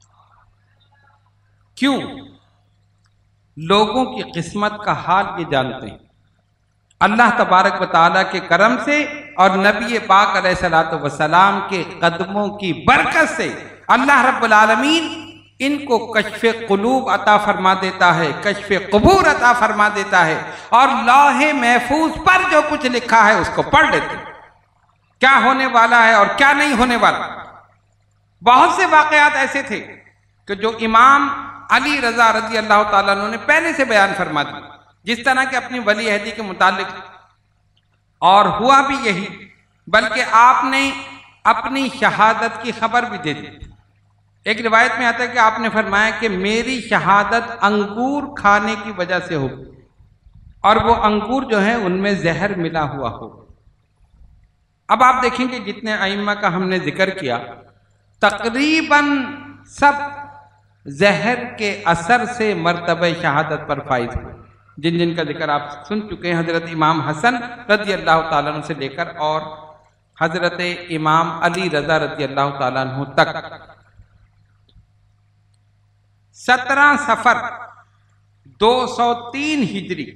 S2: کیوں؟ لوگوں کی قسمت کا حال یہ جانتے ہیں۔ اللہ تبارک و تعالیٰ کے کرم سے اور نبی پاک علیہ الصلوۃ والسلام کے قدموں کی برکت سے اللہ رب العالمین ان کو کشف قلوب عطا فرما دیتا ہے، کشف قبور عطا فرما دیتا ہے، اور لوح محفوظ پر جو کچھ لکھا ہے اس کو پڑھ لیتے ہیں، کیا ہونے والا ہے اور کیا نہیں ہونے والا۔ بہت سے واقعات ایسے تھے کہ جو امام علی رضا رضی اللہ تعالیٰ عنہ نے پہلے سے بیان فرما دی، جس طرح کہ اپنی ولی عہدی کے متعلق، اور ہوا بھی یہی، بلکہ آپ نے اپنی شہادت کی خبر بھی دے دی۔ ایک روایت میں آتا ہے کہ آپ نے فرمایا کہ میری شہادت انگور کھانے کی وجہ سے ہو، اور وہ انگور جو ہیں ان میں زہر ملا ہوا ہو۔ اب آپ دیکھیں کہ جتنے ائمہ کا ہم نے ذکر کیا، تقریباً سب زہر کے اثر سے مرتبہ شہادت پر فائز ہوئے، جن جن کا ذکر آپ سن چکے ہیں، حضرت امام حسن رضی اللہ تعالیٰ عنہ سے لے کر اور حضرت امام علی رضا رضی اللہ تعالیٰ عنہ تک۔ 17 صفر 203 ہجری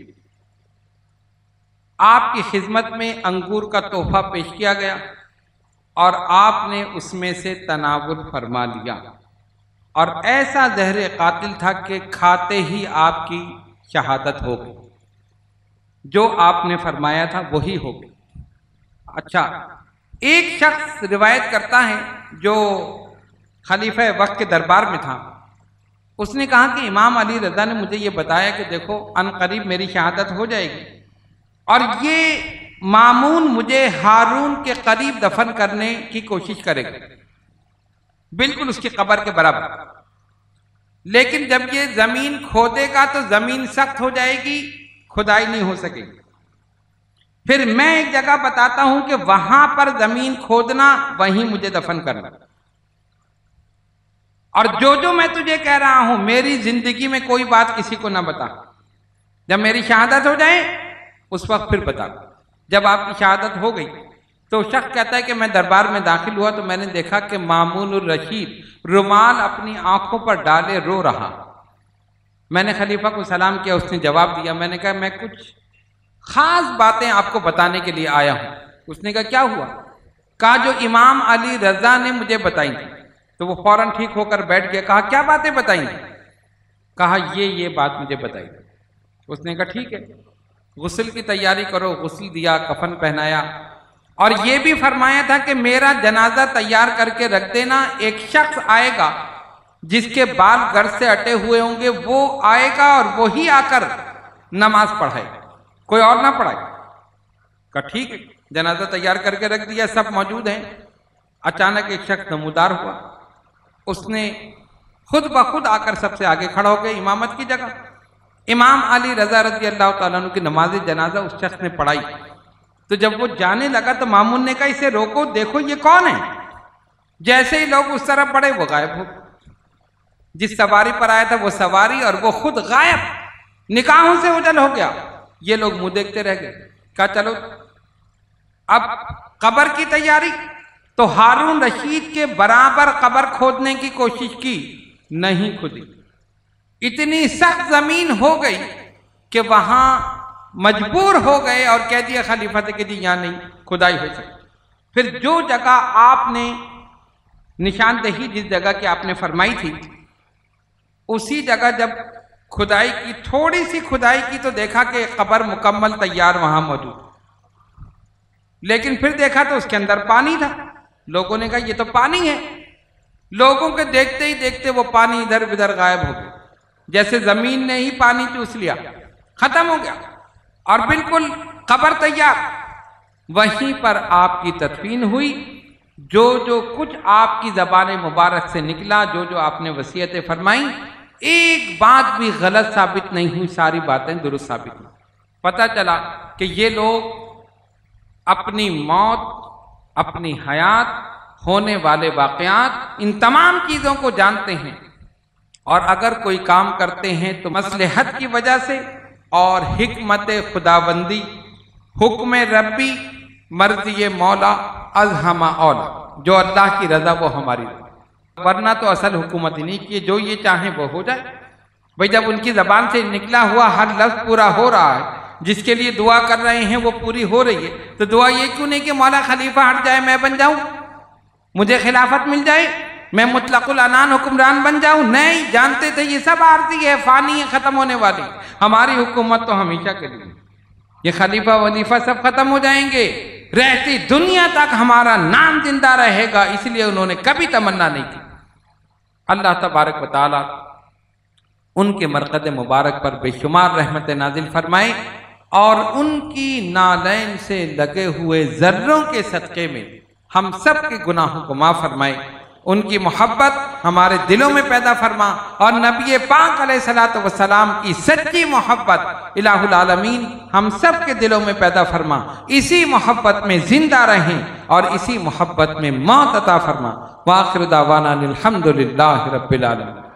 S2: آپ کی خدمت میں انگور کا تحفہ پیش کیا گیا، اور آپ نے اس میں سے تناول فرما لیا، اور ایسا زہر قاتل تھا کہ کھاتے ہی آپ کی شہادت ہو گئی، جو آپ نے فرمایا تھا وہی ہو گئی۔ اچھا، ایک شخص روایت کرتا ہے جو خلیفہ وقت کے دربار میں تھا، اس نے کہا کہ امام علی رضا نے مجھے یہ بتایا کہ دیکھو ان قریب میری شہادت ہو جائے گی، اور یہ مامون مجھے ہارون کے قریب دفن کرنے کی کوشش کرے گا، بالکل اس کی قبر کے برابر، لیکن جب یہ زمین کھودے گا تو زمین سخت ہو جائے گی، کھدائی نہیں ہو سکے گی۔ پھر میں ایک جگہ بتاتا ہوں کہ وہاں پر زمین کھودنا، وہیں مجھے دفن کرنا، اور جو میں تجھے کہہ رہا ہوں میری زندگی میں کوئی بات کسی کو نہ بتا، جب میری شہادت ہو جائے اس وقت پھر بتا۔ جب آپ کی شہادت ہو گئی تو شخص کہتا ہے کہ میں دربار میں داخل ہوا تو میں نے دیکھا کہ مامون الرشید رومال اپنی آنکھوں پر ڈالے رو رہا۔ میں نے خلیفہ کو سلام کیا، اس نے جواب دیا۔ میں نے کہا میں کچھ خاص باتیں آپ کو بتانے کے لیے آیا ہوں۔ اس نے کہا کیا ہوا؟ کہا جو امام علی رضا نے مجھے بتائی تھی۔ تو وہ فوراً ٹھیک ہو کر بیٹھ گیا۔ کہا کیا باتیں بتائیں؟ کہا یہ بات مجھے بتائی۔ اس نے کہا ٹھیک ہے، غسل کی تیاری کرو۔ غسل دیا، کفن پہنایا، اور یہ بھی فرمایا تھا کہ میرا جنازہ تیار کر کے رکھ دینا، ایک شخص آئے گا جس کے بال گر سے اٹے ہوئے ہوں گے، وہ آئے گا اور وہی آ کر نماز پڑھائے گا، کوئی اور نہ پڑھائے۔ کہا ٹھیک ہے، جنازہ تیار کر کے رکھ دیا، سب موجود ہیں۔ اچانک ایک شخص نمودار ہوا، اس نے خود بخود آ کر سب سے آگے کھڑا ہو گیا امامت کی جگہ۔ امام علی رضا رضی اللہ تعالیٰ عنہ کی نماز جنازہ اس شخص نے پڑھائی۔ تو جب وہ جانے لگا تو مامون نے کہا اسے روکو، دیکھو یہ کون ہے؟ جیسے ہی لوگ اس طرف پڑے وہ غائب ہو، جس سواری پر آیا تھا وہ سواری اور وہ خود غائب، نکاحوں سے اوجھل ہو گیا۔ یہ لوگ منہ دیکھتے رہ گئے۔ کہا چلو اب قبر کی تیاری۔ تو ہارون رشید کے برابر قبر کھودنے کی کوشش کی، نہیں کھودی۔ اتنی سخت زمین ہو گئی کہ وہاں مجبور ہو گئے اور کہہ دیا خلیفہ سے کہ جی یہاں نہیں کھدائی ہو سکتی۔ پھر جو جگہ آپ نے نشاندہی جس جگہ کی آپ نے فرمائی تھی، اسی جگہ جب کھدائی کی، تھوڑی سی کھدائی کی تو دیکھا کہ قبر مکمل تیار وہاں موجود، لیکن پھر دیکھا تو اس کے اندر پانی تھا۔ لوگوں نے کہا یہ تو پانی ہے۔ لوگوں کے دیکھتے ہی دیکھتے وہ پانی ادھر ادھر غائب ہو گیا، جیسے زمین نے ہی پانی چوس لیا، ختم ہو گیا اور بالکل قبر تیار۔ وہیں پر آپ کی تدفین ہوئی۔ جو جو کچھ آپ کی زبان مبارک سے نکلا، جو جو آپ نے وصیتیں فرمائیں، ایک بات بھی غلط ثابت نہیں ہوئی، ساری باتیں درست ثابت ہوئی۔ پتہ چلا کہ یہ لوگ اپنی موت، اپنی حیات، ہونے والے واقعات، ان تمام چیزوں کو جانتے ہیں، اور اگر کوئی کام کرتے ہیں تو مصلحت کی وجہ سے اور حکمت خداوندی، حکم ربی، مرضی مولا ازہم اولا، جو اللہ کی رضا وہ ہماری رضا، ورنہ تو اصل حکومت ہی نہیں کہ جو یہ چاہیں وہ ہو جائے۔ بھئی جب ان کی زبان سے نکلا ہوا ہر لفظ پورا ہو رہا ہے، جس کے لیے دعا کر رہے ہیں وہ پوری ہو رہی ہے، تو دعا یہ کیوں نہیں کہ مولا خلیفہ ہٹ جائے میں بن جاؤں، مجھے خلافت مل جائے، میں مطلق العنان حکمران بن جاؤں؟ نہیں، جانتے تھے یہ سب عارضی ہے، فانی ہے، ختم ہونے والی، ہماری حکومت تو ہمیشہ کے لیے، یہ خلیفہ ولیفہ سب ختم ہو جائیں گے، رہتی دنیا تک ہمارا نام زندہ رہے گا، اس لیے انہوں نے کبھی تمنا نہیں کی۔ اللہ تبارک و تعالی ان کے مرقد مبارک پر بے شمار رحمت نازل فرمائے، اور ان کی نالین سے لگے ہوئے ذروں کے صدقے میں ہم سب کے گناہوں کو معاف فرمائے، ان کی محبت ہمارے دلوں میں پیدا فرما، اور نبی پاک علیہ الصلوۃ والسلام کی سچی محبت الہ العالمین ہم سب کے دلوں میں پیدا فرما، اسی محبت میں زندہ رہیں اور اسی محبت میں موت عطا فرما۔ وآخر دعوانا الحمدللہ رب العالمین۔